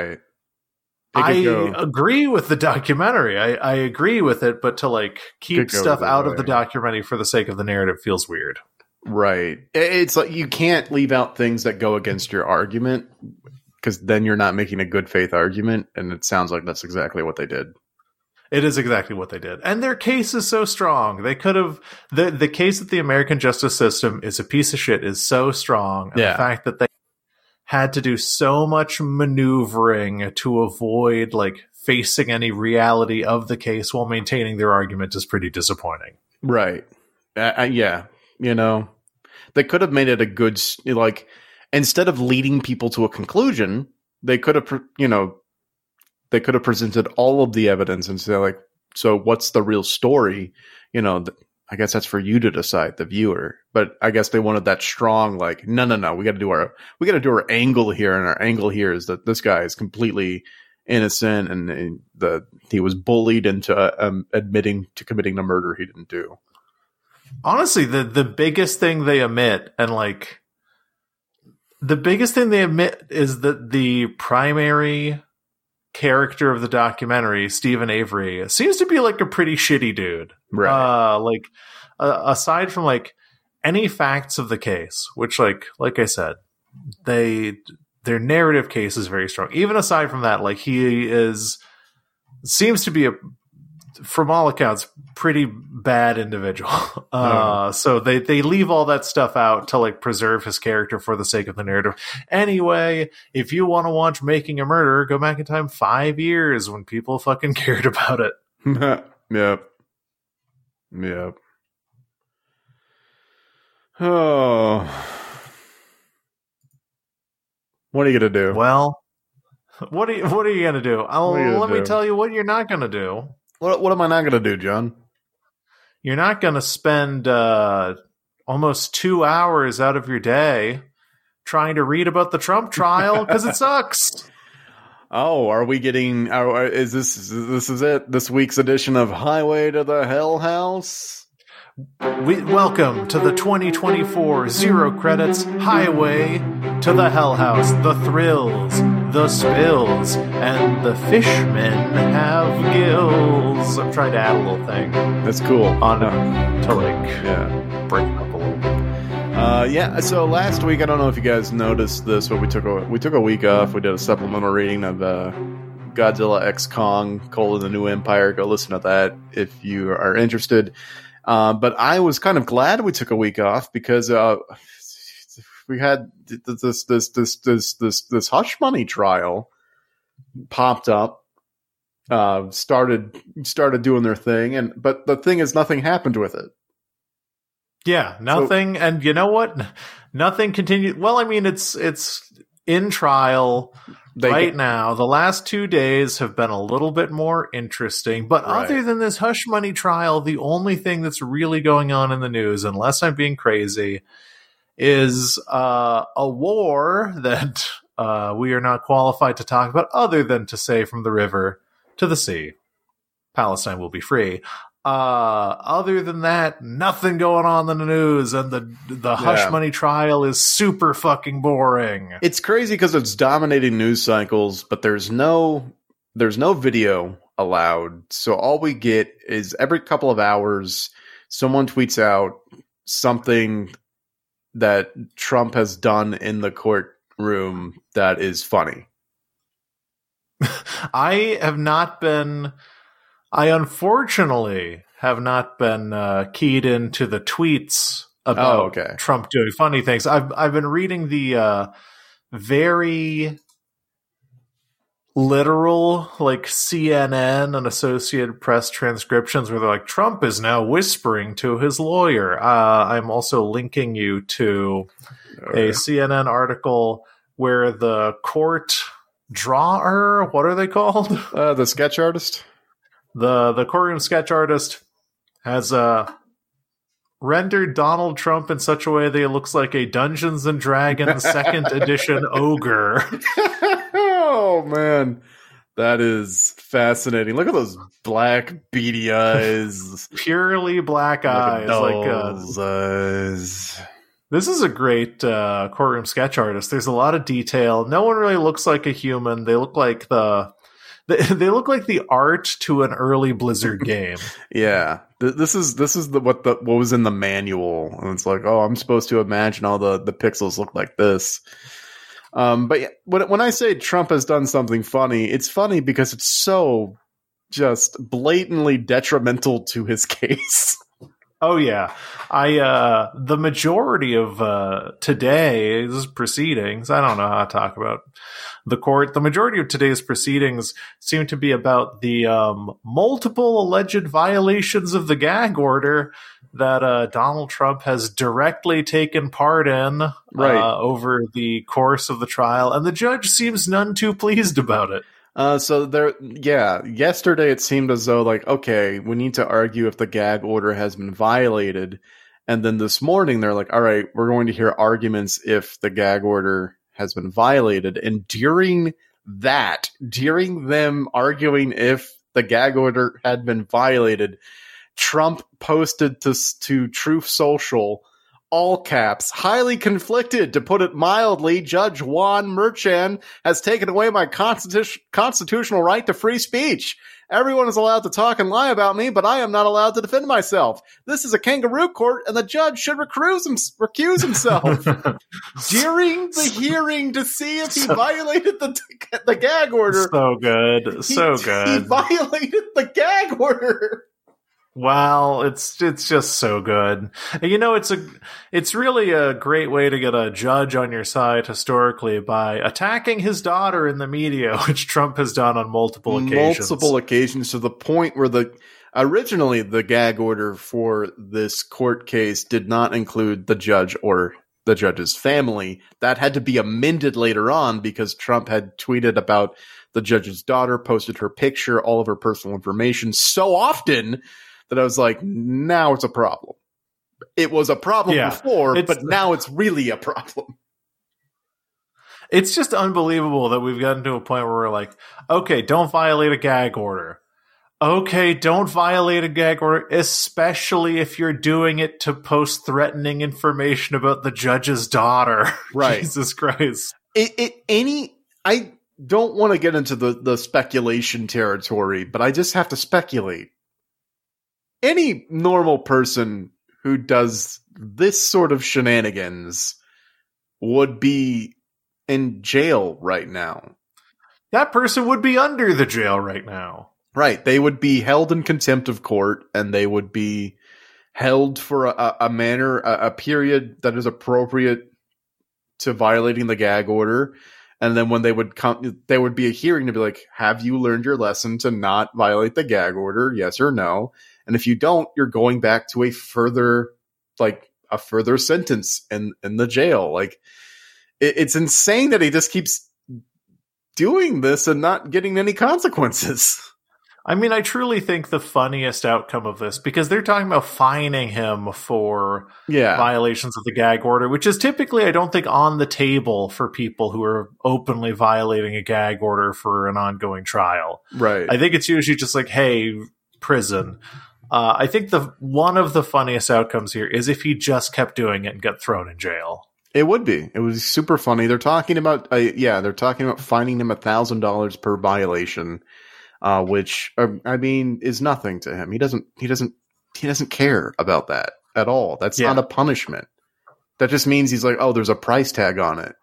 agree with the documentary. I agree with it, but to like keep stuff out of the documentary for the sake of the narrative feels weird. Right. It's like you can't leave out things that go against your argument, because then you're not making a good faith argument, and it sounds like that's exactly what they did. It is exactly what they did. And their case is so strong. They could have... The case that the American justice system is a piece of shit is so strong. And the fact that they had to do so much maneuvering to avoid, like, facing any reality of the case while maintaining their argument is pretty disappointing. Right. Yeah. You know, they could have made it a good... Like, instead of leading people to a conclusion, they could have, they could have presented all of the evidence and say, like, so what's the real story? You know, I guess that's for you to decide, the viewer. But I guess they wanted that strong, like, no, we got to do our angle here. And our angle here is that this guy is completely innocent, and he was bullied into admitting to committing the murder he didn't do. Honestly, the biggest thing they omit, and like the biggest thing they omit, is that the primary character of the documentary, Stephen Avery, seems to be like a pretty shitty dude. Right. Aside from like any facts of the case, which like I said, their narrative case is very strong. Even aside from that, like he seems to be from all accounts, pretty bad individual. So they leave all that stuff out to like preserve his character for the sake of the narrative. Anyway, if you want to watch Making a Murderer, go back in time 5 years when people fucking cared about it. Yep. Oh. What are you gonna do? Well, what are you gonna do? Let me do? tell you what you're not gonna do. What am I not gonna do, John? You're not gonna spend almost 2 hours out of your day trying to read about the Trump trial because it sucks. Oh, are we getting? Is this it? This week's edition of Highway to the Hell House? Welcome to the 2024 Zero Credits Highway to the Hell House. The thrills, the spills, and the fishmen have gills. I'm trying to add a little thing That's cool. on to like Yeah. break it up a little bit. Yeah. So last week, I don't know if you guys noticed this, but we took a week off. We did a supplemental reading of Godzilla X Kong: the New Empire. Go listen to that if you are interested. But I was kind of glad we took a week off because we had this hush money trial popped up, started doing their thing, but the thing is, nothing happened with it. Yeah, nothing. And you know what? Nothing continued. Well, I mean, it's in trial right now. The last 2 days have been a little bit more interesting. But other than this hush money trial, the only thing that's really going on in the news, unless I'm being crazy, is a war that we are not qualified to talk about, other than to say from the river to the sea, Palestine will be free. Other than that, nothing going on in the news, and the hush money trial is super fucking boring. It's crazy because it's dominating news cycles, but there's no video allowed. So all we get is every couple of hours, someone tweets out something that Trump has done in the courtroom that is funny. I unfortunately have not been keyed into the tweets about Trump doing funny things. I've been reading the very literal, like CNN and Associated Press transcriptions where they're like, Trump is now whispering to his lawyer. I'm also linking you to a CNN article where the court drawer, what are they called? The sketch artist? The courtroom sketch artist has rendered Donald Trump in such a way that he looks like a Dungeons and Dragons 2nd edition ogre. Oh, man. That is fascinating. Look at those black, beady eyes. Purely black eyes. Eyes. This is a great courtroom sketch artist. There's a lot of detail. No one really looks like a human. They look like they look like the art to an early Blizzard game. Yeah, this is what was in the manual, and it's like, oh, I'm supposed to imagine all the pixels look like this. But yeah, when I say Trump has done something funny, it's funny because it's so just blatantly detrimental to his case. Oh yeah, the majority of today's proceedings, I don't know how to talk about the court. The majority of today's proceedings seem to be about the multiple alleged violations of the gag order that Donald Trump has directly taken part in over the course of the trial, and the judge seems none too pleased about it. Yesterday it seemed as though, like, okay, we need to argue if the gag order has been violated. And then this morning they're like, all right, we're going to hear arguments if the gag order has been violated. And during that during them arguing if the gag order had been violated, Trump posted to Truth Social, all caps, highly conflicted, to put it mildly, Judge Juan Merchan has taken away my constitutional right to free speech. Everyone is allowed to talk and lie about me, but I am not allowed to defend myself. This is a kangaroo court, and the judge should recuse himself. During the hearing to see if he violated the gag order. So good. So good. He violated the gag order. Wow, it's just so good. And it's really a great way to get a judge on your side historically by attacking his daughter in the media, which Trump has done on multiple occasions. Multiple occasions, to the point where originally the gag order for this court case did not include the judge or the judge's family. That had to be amended later on because Trump had tweeted about the judge's daughter, posted her picture, all of her personal information so often that I was like, now it's a problem. It was a problem before, but now it's really a problem. It's just unbelievable that we've gotten to a point where we're like, okay, don't violate a gag order. Okay, don't violate a gag order, especially if you're doing it to post threatening information about the judge's daughter. Right. Jesus Christ. I don't want to get into the speculation territory, but I just have to speculate. Any normal person who does this sort of shenanigans would be in jail right now. That person would be under the jail right now. Right. They would be held in contempt of court, and they would be held for a period that is appropriate to violating the gag order. And then when they would come, there would be a hearing to be like, have you learned your lesson to not violate the gag order? Yes or no? And if you don't, you're going back to a further sentence in the jail. Like, it's insane that he just keeps doing this and not getting any consequences. I mean, I truly think the funniest outcome of this, because they're talking about fining him for violations of the gag order, which is typically, I don't think, on the table for people who are openly violating a gag order for an ongoing trial. Right. I think it's usually just like, hey, prison. I think one of the funniest outcomes here is if he just kept doing it and got thrown in jail. It would be. It was super funny. They're talking about, they're talking about fining him $1,000 per violation, which I mean is nothing to him. He doesn't care about that at all. That's not a punishment. That just means he's like, oh, there's a price tag on it.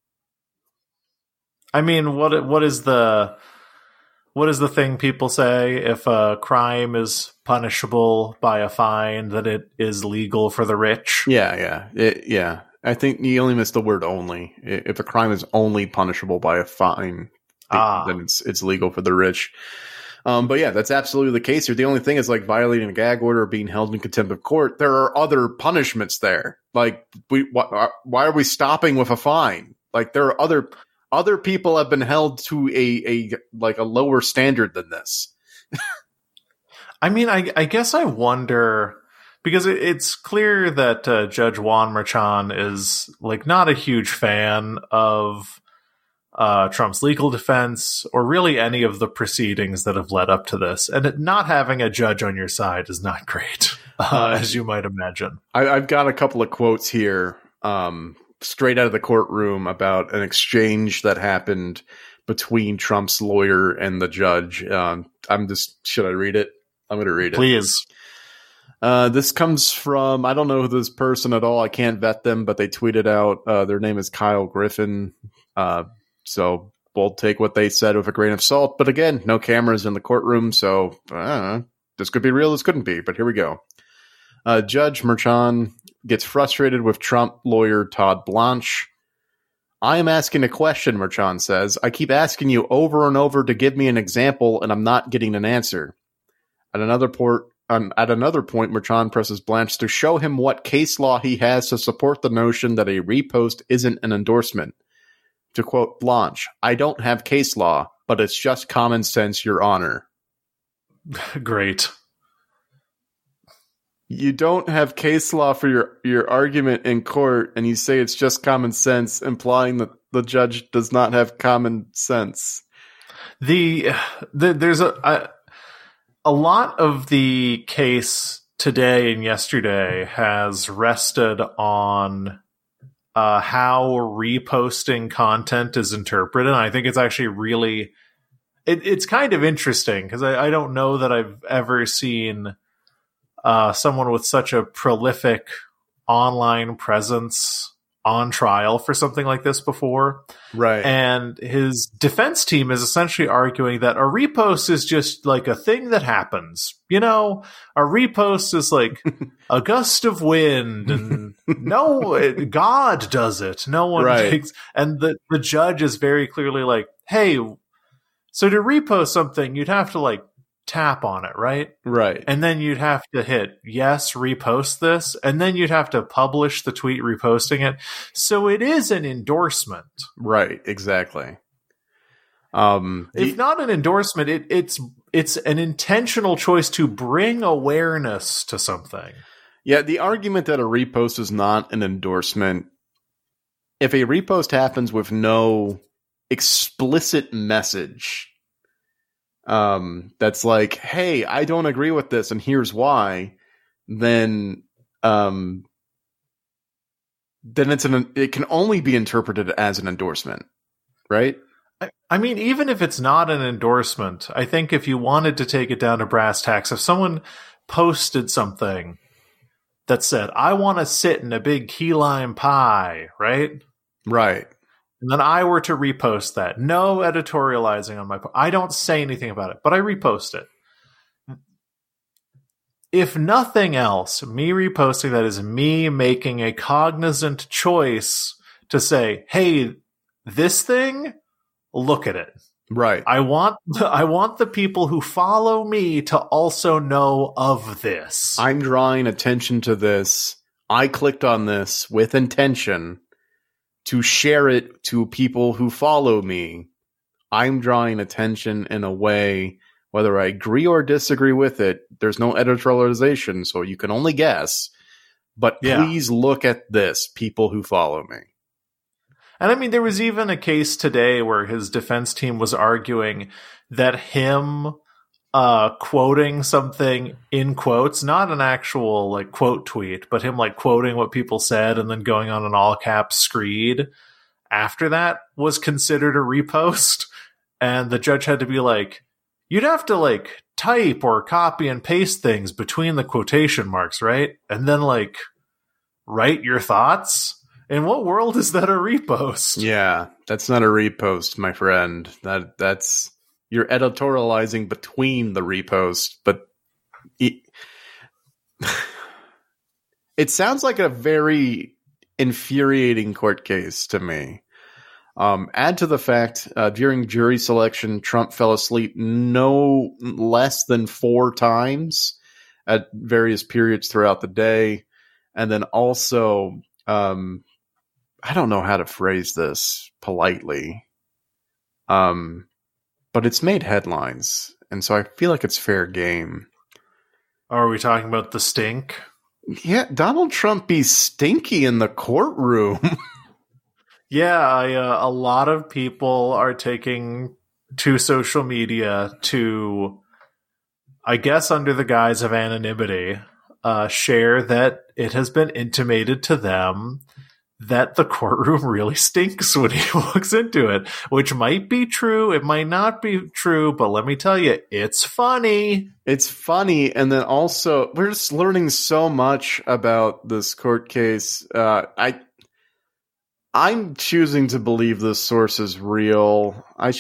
I mean, what is the thing people say? If a crime is punishable by a fine, that it is legal for the rich. Yeah. I think you only missed the word only. If a crime is only punishable by a fine, then it's legal for the rich. But yeah, that's absolutely the case here. The only thing is, like, violating a gag order or being held in contempt of court, there are other punishments there. Like, why are we stopping with a fine? Like, there are other people have been held to a lower standard than this. I mean, I guess I wonder, because it's clear that Judge Juan Merchan is like not a huge fan of Trump's legal defense or really any of the proceedings that have led up to this. And not having a judge on your side is not great, as you might imagine. I've got a couple of quotes here straight out of the courtroom about an exchange that happened between Trump's lawyer and the judge. Should I read it? I'm going to read it. Please. This comes from, I don't know this person at all. I can't vet them, but they tweeted out, their name is Kyle Griffin. So we'll take what they said with a grain of salt. But again, no cameras in the courtroom. So this could be real. This couldn't be, but here we go. Judge Merchan gets frustrated with Trump lawyer Todd Blanche. I am asking a question, Merchan says. I keep asking you over and over to give me an example, and I'm not getting an answer. At another point, Merchan presses Blanche to show him what case law he has to support the notion that a repost isn't an endorsement. To quote Blanche, I don't have case law, but it's just common sense, Your Honor. Great. You don't have case law for your argument in court, and you say it's just common sense, implying that the judge does not have common sense. There's a lot of the case today and yesterday has rested on how reposting content is interpreted. And I think it's actually really it's kind of interesting because I don't know that I've ever seen someone with such a prolific online presence on trial for something like this before. Right. And his defense team is essentially arguing that a repost is just like a thing that happens. You know, a repost is like a gust of wind and God does it. No one takes, and the judge is very clearly like, hey, so to repost something, you'd have to like tap on it, right? Right. And then you'd have to hit yes, repost this, and then you'd have to publish the tweet reposting it. So it is an endorsement. Right, exactly. If not an endorsement, it's an intentional choice to bring awareness to something. Yeah, the argument that a repost is not an endorsement, if a repost happens with no explicit message, that's like, hey, I don't agree with this and here's why, then it can only be interpreted as an endorsement, right? I mean, even if it's not an endorsement, I think if you wanted to take it down to brass tacks, if someone posted something that said, I want to sit in a big key lime pie, right? Right. And then I were to repost that. No editorializing on my part. I don't say anything about it, but I repost it. If nothing else, me reposting that is me making a cognizant choice to say, hey, this thing, look at it. Right. I want the people who follow me to also know of this. I'm drawing attention to this. I clicked on this with intention to share it to people who follow me. I'm drawing attention in a way, whether I agree or disagree with it, there's no editorialization, so you can only guess. But please look at this, people who follow me. And I mean, there was even a case today where his defense team was arguing that him quoting something in quotes, not an actual like quote tweet, but him like quoting what people said and then going on an all caps screed after that was considered a repost. And the judge had to be like, you'd have to like type or copy and paste things between the quotation marks, right? And then like write your thoughts. In what world is that a repost? Yeah, that's not a repost, my friend. That's you're editorializing between the repost, but it sounds like a very infuriating court case to me. Add to the fact, during jury selection, Trump fell asleep no less than 4 times at various periods throughout the day. And then also, I don't know how to phrase this politely, but it's made headlines, and so I feel like it's fair game. Are we talking about the stink? Yeah, Donald Trump be stinky in the courtroom. Yeah, a lot of people are taking to social media to, I guess under the guise of anonymity, share that it has been intimated to them that the courtroom really stinks when he walks into it, which might be true. It might not be true, but let me tell you, it's funny. It's funny. And then also, we're just learning so much about this court case. I'm choosing to believe this source is real.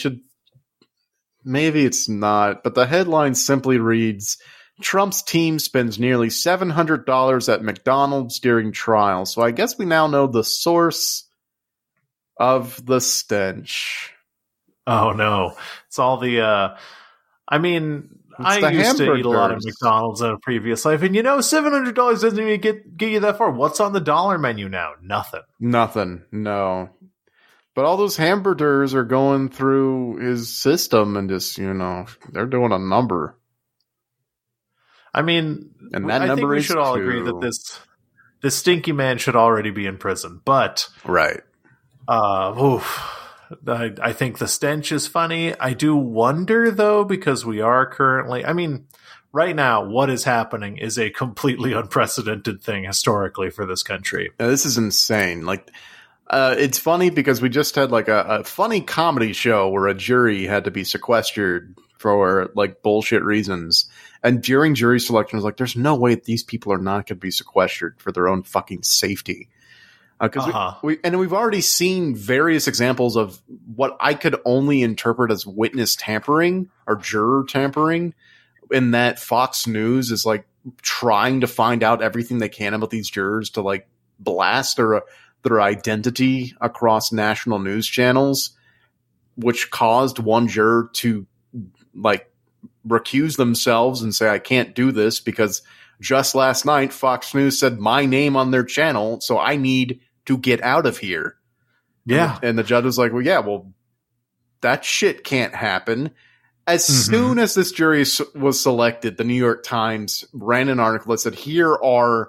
Maybe it's not, but the headline simply reads, Trump's team spends nearly $700 at McDonald's during trial. So I guess we now know the source of the stench. Oh no. It's all the I mean, I used to eat a lot of McDonald's in a previous life, and $700 doesn't even get you that far. What's on the dollar menu now? Nothing. No. But all those hamburgers are going through his system and just, they're doing a number. I mean, and that I number think we is should all agree that this stinky man should already be in prison. But right, I think the stench is funny. I do wonder, though, because we are currently, I mean, right now, what is happening is a completely unprecedented thing historically for this country. Yeah, this is insane. Like, it's funny because we just had like a funny comedy show where a jury had to be sequestered for like bullshit reasons. And during jury selection, I was like, there's no way these people are not going to be sequestered for their own fucking safety. Because we've already seen various examples of what I could only interpret as witness tampering or juror tampering, in that Fox News is like trying to find out everything they can about these jurors to like blast their identity across national news channels, which caused one juror to like recuse themselves and say, I can't do this because just last night Fox News said my name on their channel, so I need to get out of here. Yeah. And the judge was like, well, that shit can't happen. As soon as this jury was selected, the New York Times ran an article that said, here are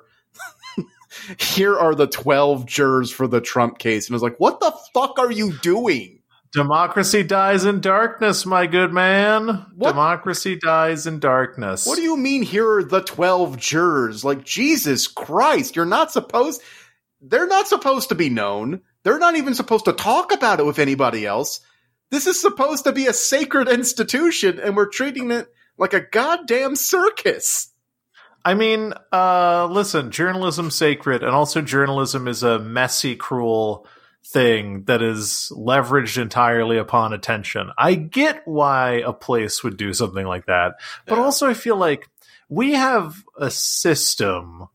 the 12 jurors for the Trump case. And I was like, what the fuck are you doing? Democracy dies in darkness, my good man. What? Democracy dies in darkness. What do you mean here are the 12 jurors? Like, Jesus Christ, they're not supposed to be known. They're not even supposed to talk about it with anybody else. This is supposed to be a sacred institution, and we're treating it like a goddamn circus. I mean, listen, journalism's sacred, and also journalism is a messy, cruel thing that is leveraged entirely upon attention. I get why a place would do something like that, but also I feel like we have a system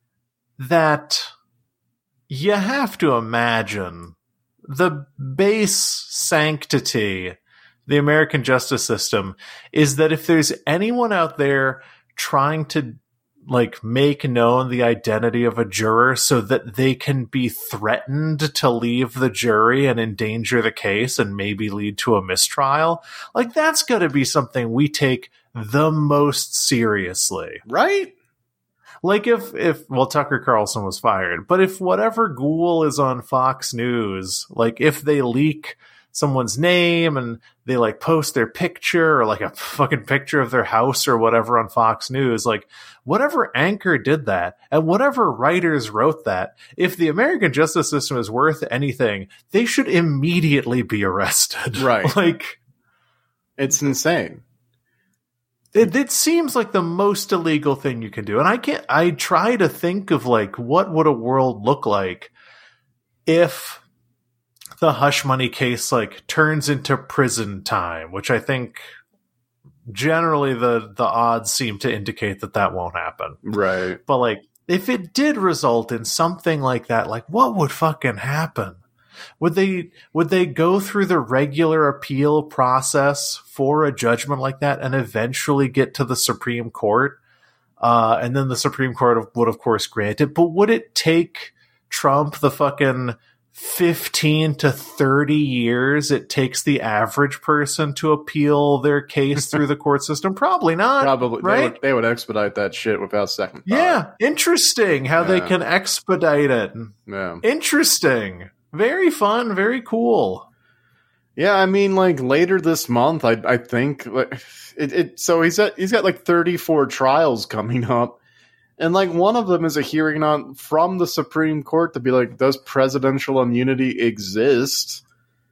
that you have to imagine the base sanctity, the American justice system, is that if there's anyone out there trying to like make known the identity of a juror so that they can be threatened to leave the jury and endanger the case and maybe lead to a mistrial, like that's got to be something we take the most seriously. Right? Like if Tucker Carlson was fired, but if whatever ghoul is on Fox News, like if they leak someone's name and they like post their picture or like a fucking picture of their house or whatever on Fox News, like whatever anchor did that and whatever writers wrote that, if the American justice system is worth anything, they should immediately be arrested. Right. Like, it's insane. It seems like the most illegal thing you can do. And I try to think of like, what would a world look like if the hush money case like turns into prison time, which I think generally the odds seem to indicate that won't happen. Right. But like, if it did result in something like that, like what would fucking happen? Would they go through the regular appeal process for a judgment like that and eventually get to the Supreme Court? And then the Supreme Court would, of course, grant it. But would it take Trump the fucking 15 to 30 years it takes the average person to appeal their case through the court system? Probably not. Probably. Right? They would expedite that shit without second thought. Yeah. Interesting how they can expedite it. Yeah. Interesting. Very fun, very cool. Yeah, I mean, like later this month, I think so he's got like 34 trials coming up, and like one of them is a hearing from the Supreme Court to be like, does presidential immunity exist?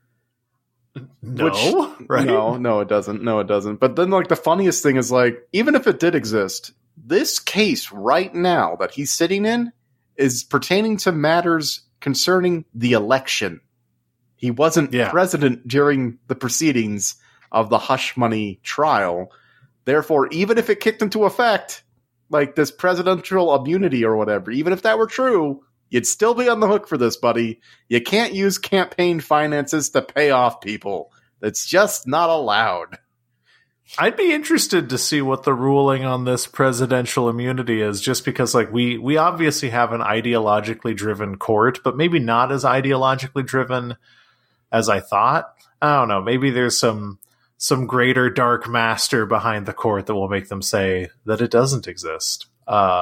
No, right? No, it doesn't. No, it doesn't. But then, like, the funniest thing is, like, even if it did exist, this case right now that he's sitting in is pertaining to matters concerning the election. He wasn't president during the proceedings of the hush money trial. Therefore, even if it kicked into effect, like this presidential immunity or whatever, even if that were true, you'd still be on the hook for this, buddy. You can't use campaign finances to pay off people. That's just not allowed. I'd be interested to see what the ruling on this presidential immunity is, just because like we obviously have an ideologically driven court, but maybe not as ideologically driven as I thought. I don't know. Maybe there's some greater dark master behind the court that will make them say that it doesn't exist,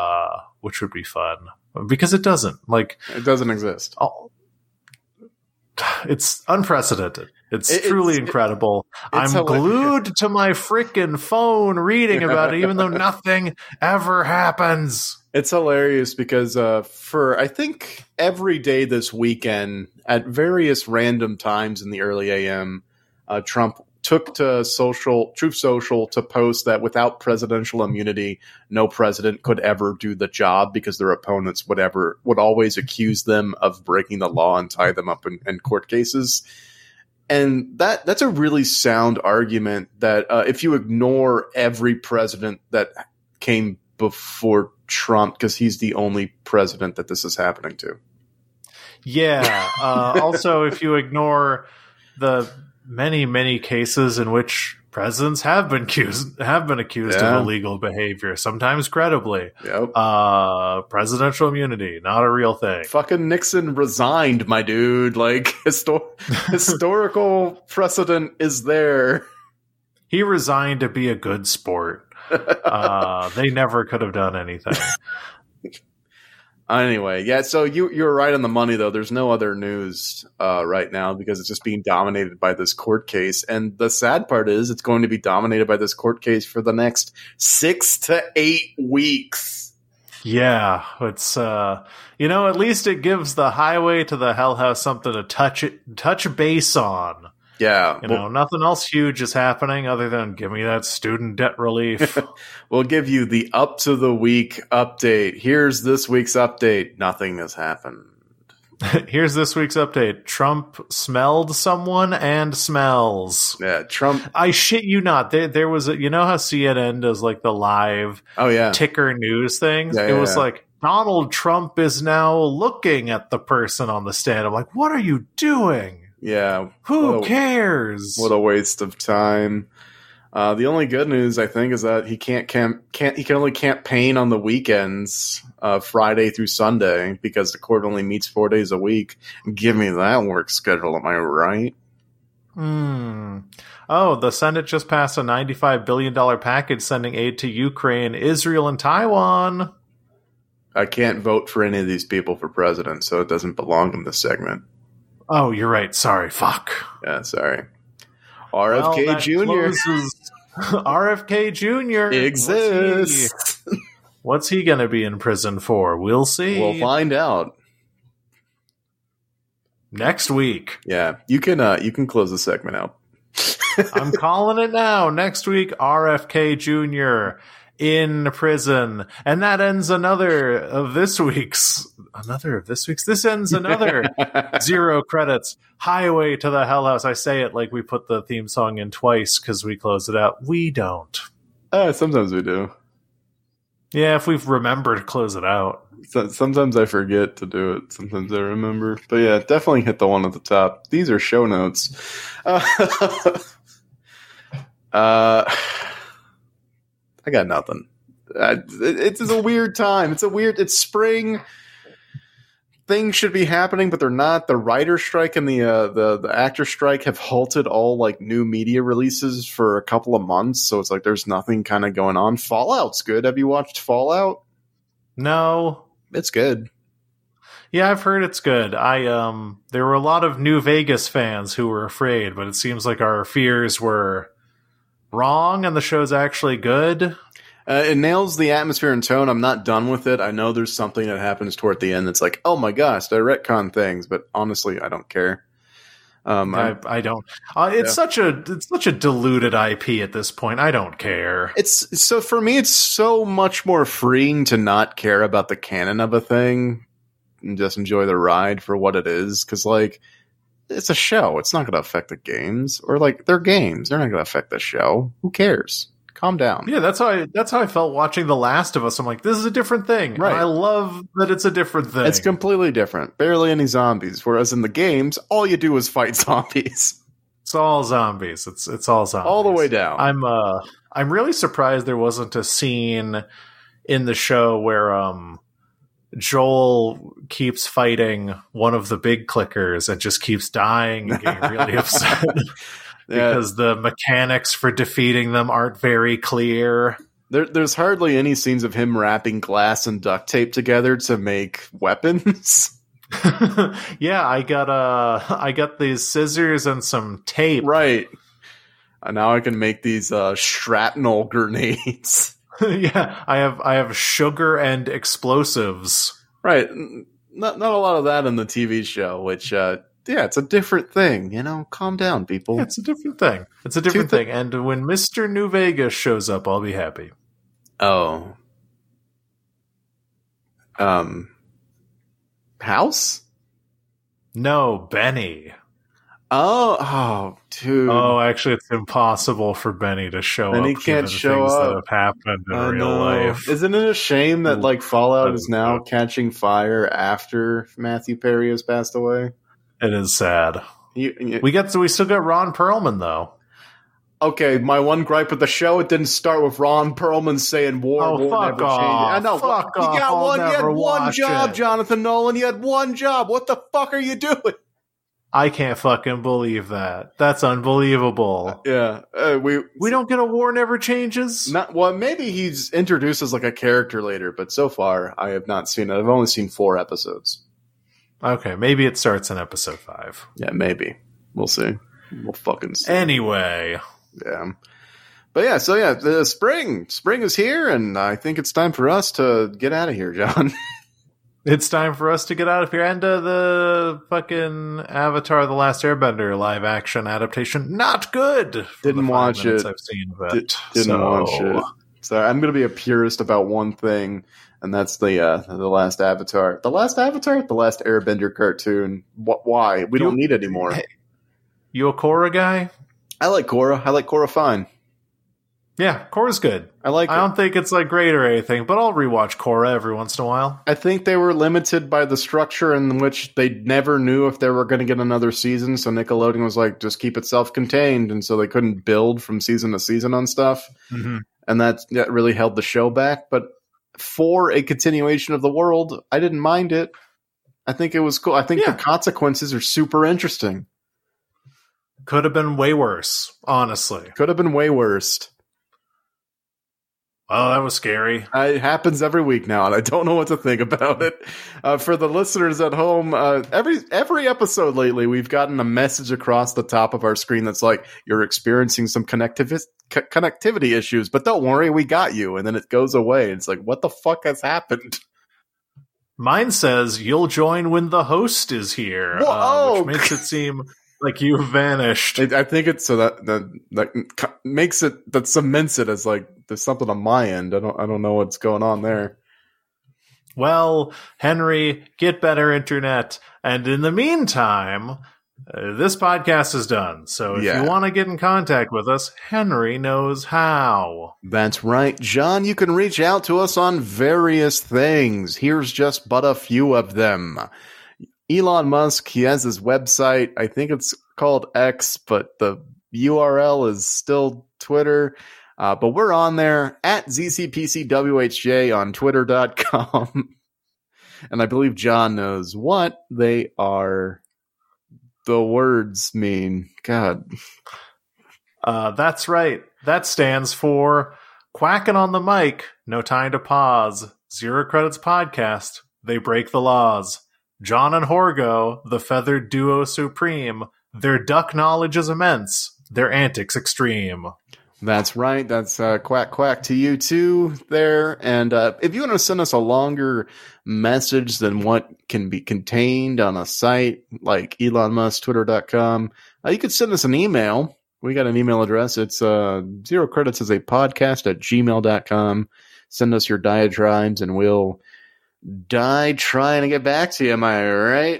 which would be fun because it doesn't. Like, it doesn't exist. it's unprecedented. It's It's- truly incredible. it's I'm glued to my freaking phone reading about it, even though nothing ever happens. It's hilarious because for I think every day this weekend at various random times in the early AM, Trump took to Truth Social to post that without presidential immunity, no president could ever do the job because their opponents would always accuse them of breaking the law and tie them up in court cases. And that's a really sound argument that if you ignore every president that came before Trump, because he's the only president that this is happening to. Yeah. Also, if you ignore the many, many cases in which presidents have been accused Yeah. of illegal behavior, sometimes credibly. Yep. Presidential immunity, not a real thing. Fucking Nixon resigned, my dude. Like, historical precedent is there. He resigned to be a good sport. They never could have done anything. Anyway, yeah, so you're right on the money, though. There's no other news right now because it's just being dominated by this court case. And the sad part is it's going to be dominated by this court case for the next 6 to 8 weeks. Yeah, it's at least it gives the highway to the Hell House something to touch base on. Yeah. Nothing else huge is happening other than give me that student debt relief. We'll give you the up to the week update. Here's this week's update. Nothing has happened. Here's this week's update. Trump smelled someone and smells. Yeah, Trump. I shit you not. There was how CNN does like the live Oh, yeah. ticker news things? Yeah, it yeah, was yeah. like, Donald Trump is now looking at the person on the stand. I'm like, what are you doing? Yeah. Who cares? What a waste of time. The only good news, I think, is that he he can only campaign on the weekends, Friday through Sunday, because the court only meets 4 days a week. Give me that work schedule, am I right? Oh, the Senate just passed a $95 billion package sending aid to Ukraine, Israel, and Taiwan. I can't vote for any of these people for president, so it doesn't belong in this segment. Oh, you're right. Sorry. Fuck. Yeah, sorry. Well, RFK that Jr. closes- RFK Jr. exists. What's he going to be in prison for? We'll see. We'll find out. Next week. Yeah, you can close the segment out. I'm calling it now. Next week, RFK Jr. in prison. And that ends another of this week's. This ends another 0 credits. Highway to the Hell House. I say it like we put the theme song in twice because we closed it out. We don't. Sometimes we do. Yeah, if we've remembered to close it out. Sometimes I forget to do it. Sometimes I remember. But yeah, definitely hit the one at the top. These are show notes. I got nothing. It's a weird time. It's spring. Things should be happening, but they're not. The writer strike and the actor strike have halted all like new media releases for a couple of months. So it's like there's nothing kind of going on. Fallout's good. Have you watched Fallout? No. It's good. Yeah, I've heard it's good. There were a lot of New Vegas fans who were afraid, but it seems like our fears were wrong and the show's actually good. It nails the atmosphere and tone. I'm not done with it. I know there's something that happens toward the end that's like, oh my gosh, they retcon things, but honestly, I don't care. I don't. It's such a diluted IP at this point. I don't care. It's so for me, it's so much more freeing to not care about the canon of a thing and just enjoy the ride for what it is. Because like, it's a show. It's not going to affect the games, or like they're games. They're not going to affect the show. Who cares? Calm down. Yeah, that's how I felt watching The Last of Us. I'm like, this is a different thing. Right. And I love that it's a different thing. It's completely different. Barely any zombies. Whereas in the games, all you do is fight zombies. It's all zombies. It's all zombies. All the way down. I'm really surprised there wasn't a scene in the show where Joel keeps fighting one of the big clickers and just keeps dying and getting really upset. Because the mechanics for defeating them aren't very clear. There's hardly any scenes of him wrapping glass and duct tape together to make weapons. Yeah, I got these scissors and some tape. Right. Now I can make these shrapnel grenades. Yeah, I have sugar and explosives. Right. Not a lot of that in the TV show, which it's a different thing, Calm down, people. Yeah, it's a different thing. It's a different thing. And when Mr. New Vegas shows up, I'll be happy. Oh. House? No, Benny. Oh, dude. Oh, actually, it's impossible for Benny to show Benny up. can't given show things up. that have happened in I real know. life. Isn't it a shame that Fallout is now know. catching fire after Matthew Perry has passed away? It is sad. You- We still got Ron Perlman though. Okay, my one gripe with the show, it didn't start with Ron Perlman saying war Oh, won't fuck ever change. off. I know. Fuck you off. got I'll one. You had never one watch job, it. Jonathan Nolan. You had one job. What the fuck are you doing? I can't fucking believe that. That's unbelievable. Yeah, We don't get a war never changes. maybe he's introduced as like a character later, but so far I have not seen it. I've only seen 4 episodes. Okay, maybe it starts in episode 5. Yeah, maybe we'll see. We'll fucking see. Anyway, Yeah. But the spring is here, and I think it's time for us to get out of here, John. it's time for us to get out of here. And the fucking Avatar: The Last Airbender live action adaptation, not good. for Didn't the 5 watch minutes it. I've seen of it. Didn't watch it. So I'm going to be a purist about one thing, and that's the last Avatar. The last Avatar, the last Airbender cartoon. Why? We don't need any more. You a Korra guy? I like Korra. I like Korra fine. Yeah, Korra's good. I like I it. don't think it's like great or anything, but I'll rewatch Korra every once in a while. I think they were limited by the structure in which they never knew if they were going to get another season. So Nickelodeon was like, just keep it self-contained. And so they couldn't build from season to season on stuff. Mm-hmm. And that really held the show back. But for a continuation of the world, I didn't mind it. I think it was cool. I think the consequences are super interesting. Could have been way worse, honestly. Could have been way worse. Oh, that was scary. It happens every week now, and I don't know what to think about it. For the listeners at home, every episode lately, we've gotten a message across the top of our screen that's like, you're experiencing some connectivity issues, but don't worry, we got you. And then it goes away. It's like, what the fuck has happened? Mine says you'll join when the host is here, Whoa! which makes it seem like you've vanished. I think it's so that makes it, that cements it as like there's something on my end. I don't know what's going on there. Well, Henry, get better internet. And in the meantime, this podcast is done. So if you want to get in contact with us, Henry knows how. That's right, John. You can reach out to us on various things. Here's just but a few of them. Elon Musk, he has his website. I think it's called X, but the URL is still Twitter. But we're on there at ZCPCWHJ on Twitter.com. And I believe John knows what the words mean. God. That's right. That stands for Quacking on the Mic, No Time to Pause, Zero Credits Podcast, They Break the Laws. John and Horgo, the feathered duo supreme, their duck knowledge is immense, their antics extreme. That's right. That's quack quack to you too there. And if you want to send us a longer message than what can be contained on a site like Elon Musk, Twitter.com, you could send us an email. We got an email address. It's Zero Credits as a podcast at gmail.com. Send us your diatribes and we'll die trying to get back to you. Am I right?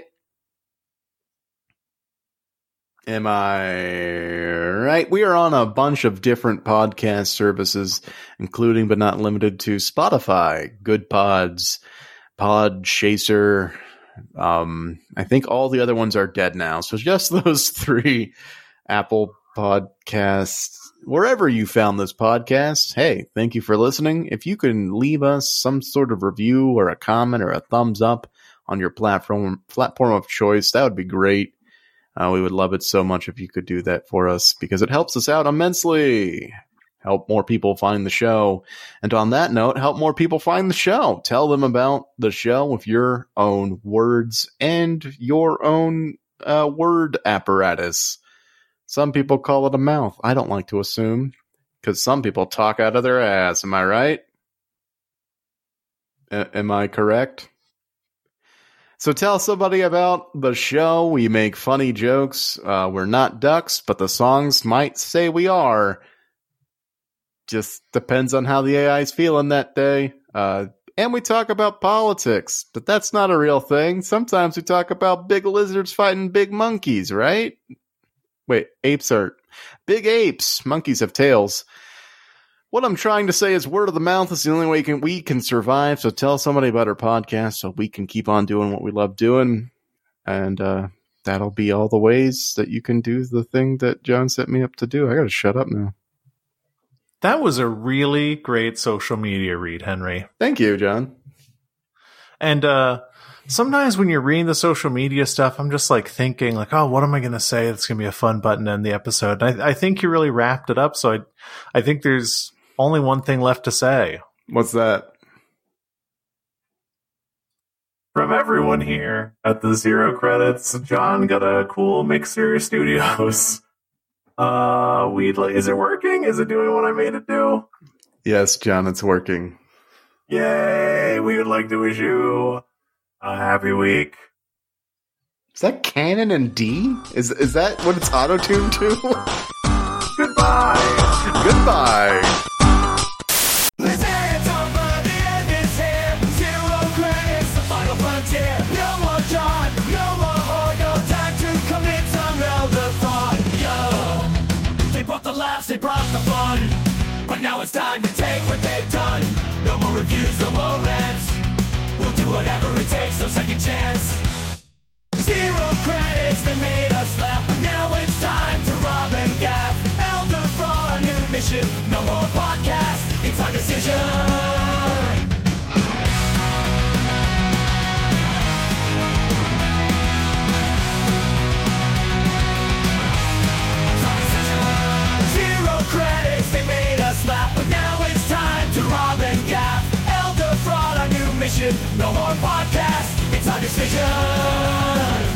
Am I right? We are on a bunch of different podcast services, including but not limited to Spotify, Good Pods, Podchaser. I think all the other ones are dead now. So just those 3, Apple Podcasts, wherever you found this podcast. Hey, thank you for listening. If you can leave us some sort of review or a comment or a thumbs up on your platform of choice, that would be great. We would love it so much if you could do that for us because it helps us out immensely. help more people find the show. And on that note, help more people find the show. Tell them about the show with your own words and your own word apparatus. Some people call it a mouth. I don't like to assume, because some people talk out of their ass. Am I right? Am I correct? So tell somebody about the show. We make funny jokes. We're not ducks, but the songs might say we are. Just depends on how the AI's feeling that day. And we talk about politics, but that's not a real thing. Sometimes we talk about big lizards fighting big monkeys, right? Wait, apes are big apes. Monkeys have tails. What I'm trying to say is word of the mouth is the only way we can survive. So tell somebody about our podcast so we can keep on doing what we love doing. And that'll be all the ways that you can do the thing that John set me up to do. I got to shut up now. That was a really great social media read, Henry. Thank you, John. And sometimes when you're reading the social media stuff, I'm just like thinking like, oh, what am I going to say that's going to be a fun button to end the episode? And I think you really wrapped it up. So I think there's only one thing left to say. What's that? From everyone here at the Zero Credits, John got a cool Mixer Studios. Is it working? Is it doing what I made it do? Yes, John, it's working. Yay! We would like to wish you a happy week. Is that Canon and D? Is that what it's auto-tuned to? Goodbye! Goodbye! Let's say it's over, the end is here. Zero credits, the final frontier. No more John, no more whore, no time to commit some elder thought. Yo, they brought the laughs, they brought the fun, but now it's time to take what they've done. No more reviews, no more rants. We'll do whatever it takes, no second chance. Zero credits, they made us laugh, but now it's time to rob and gaff. Elder fraud, new mission, no more podcast. It's our decision. It's our decision. Zero credits, they made us laugh, but now it's time to rob and gaff. Elder fraud, our new mission, no more podcast. It's our decision.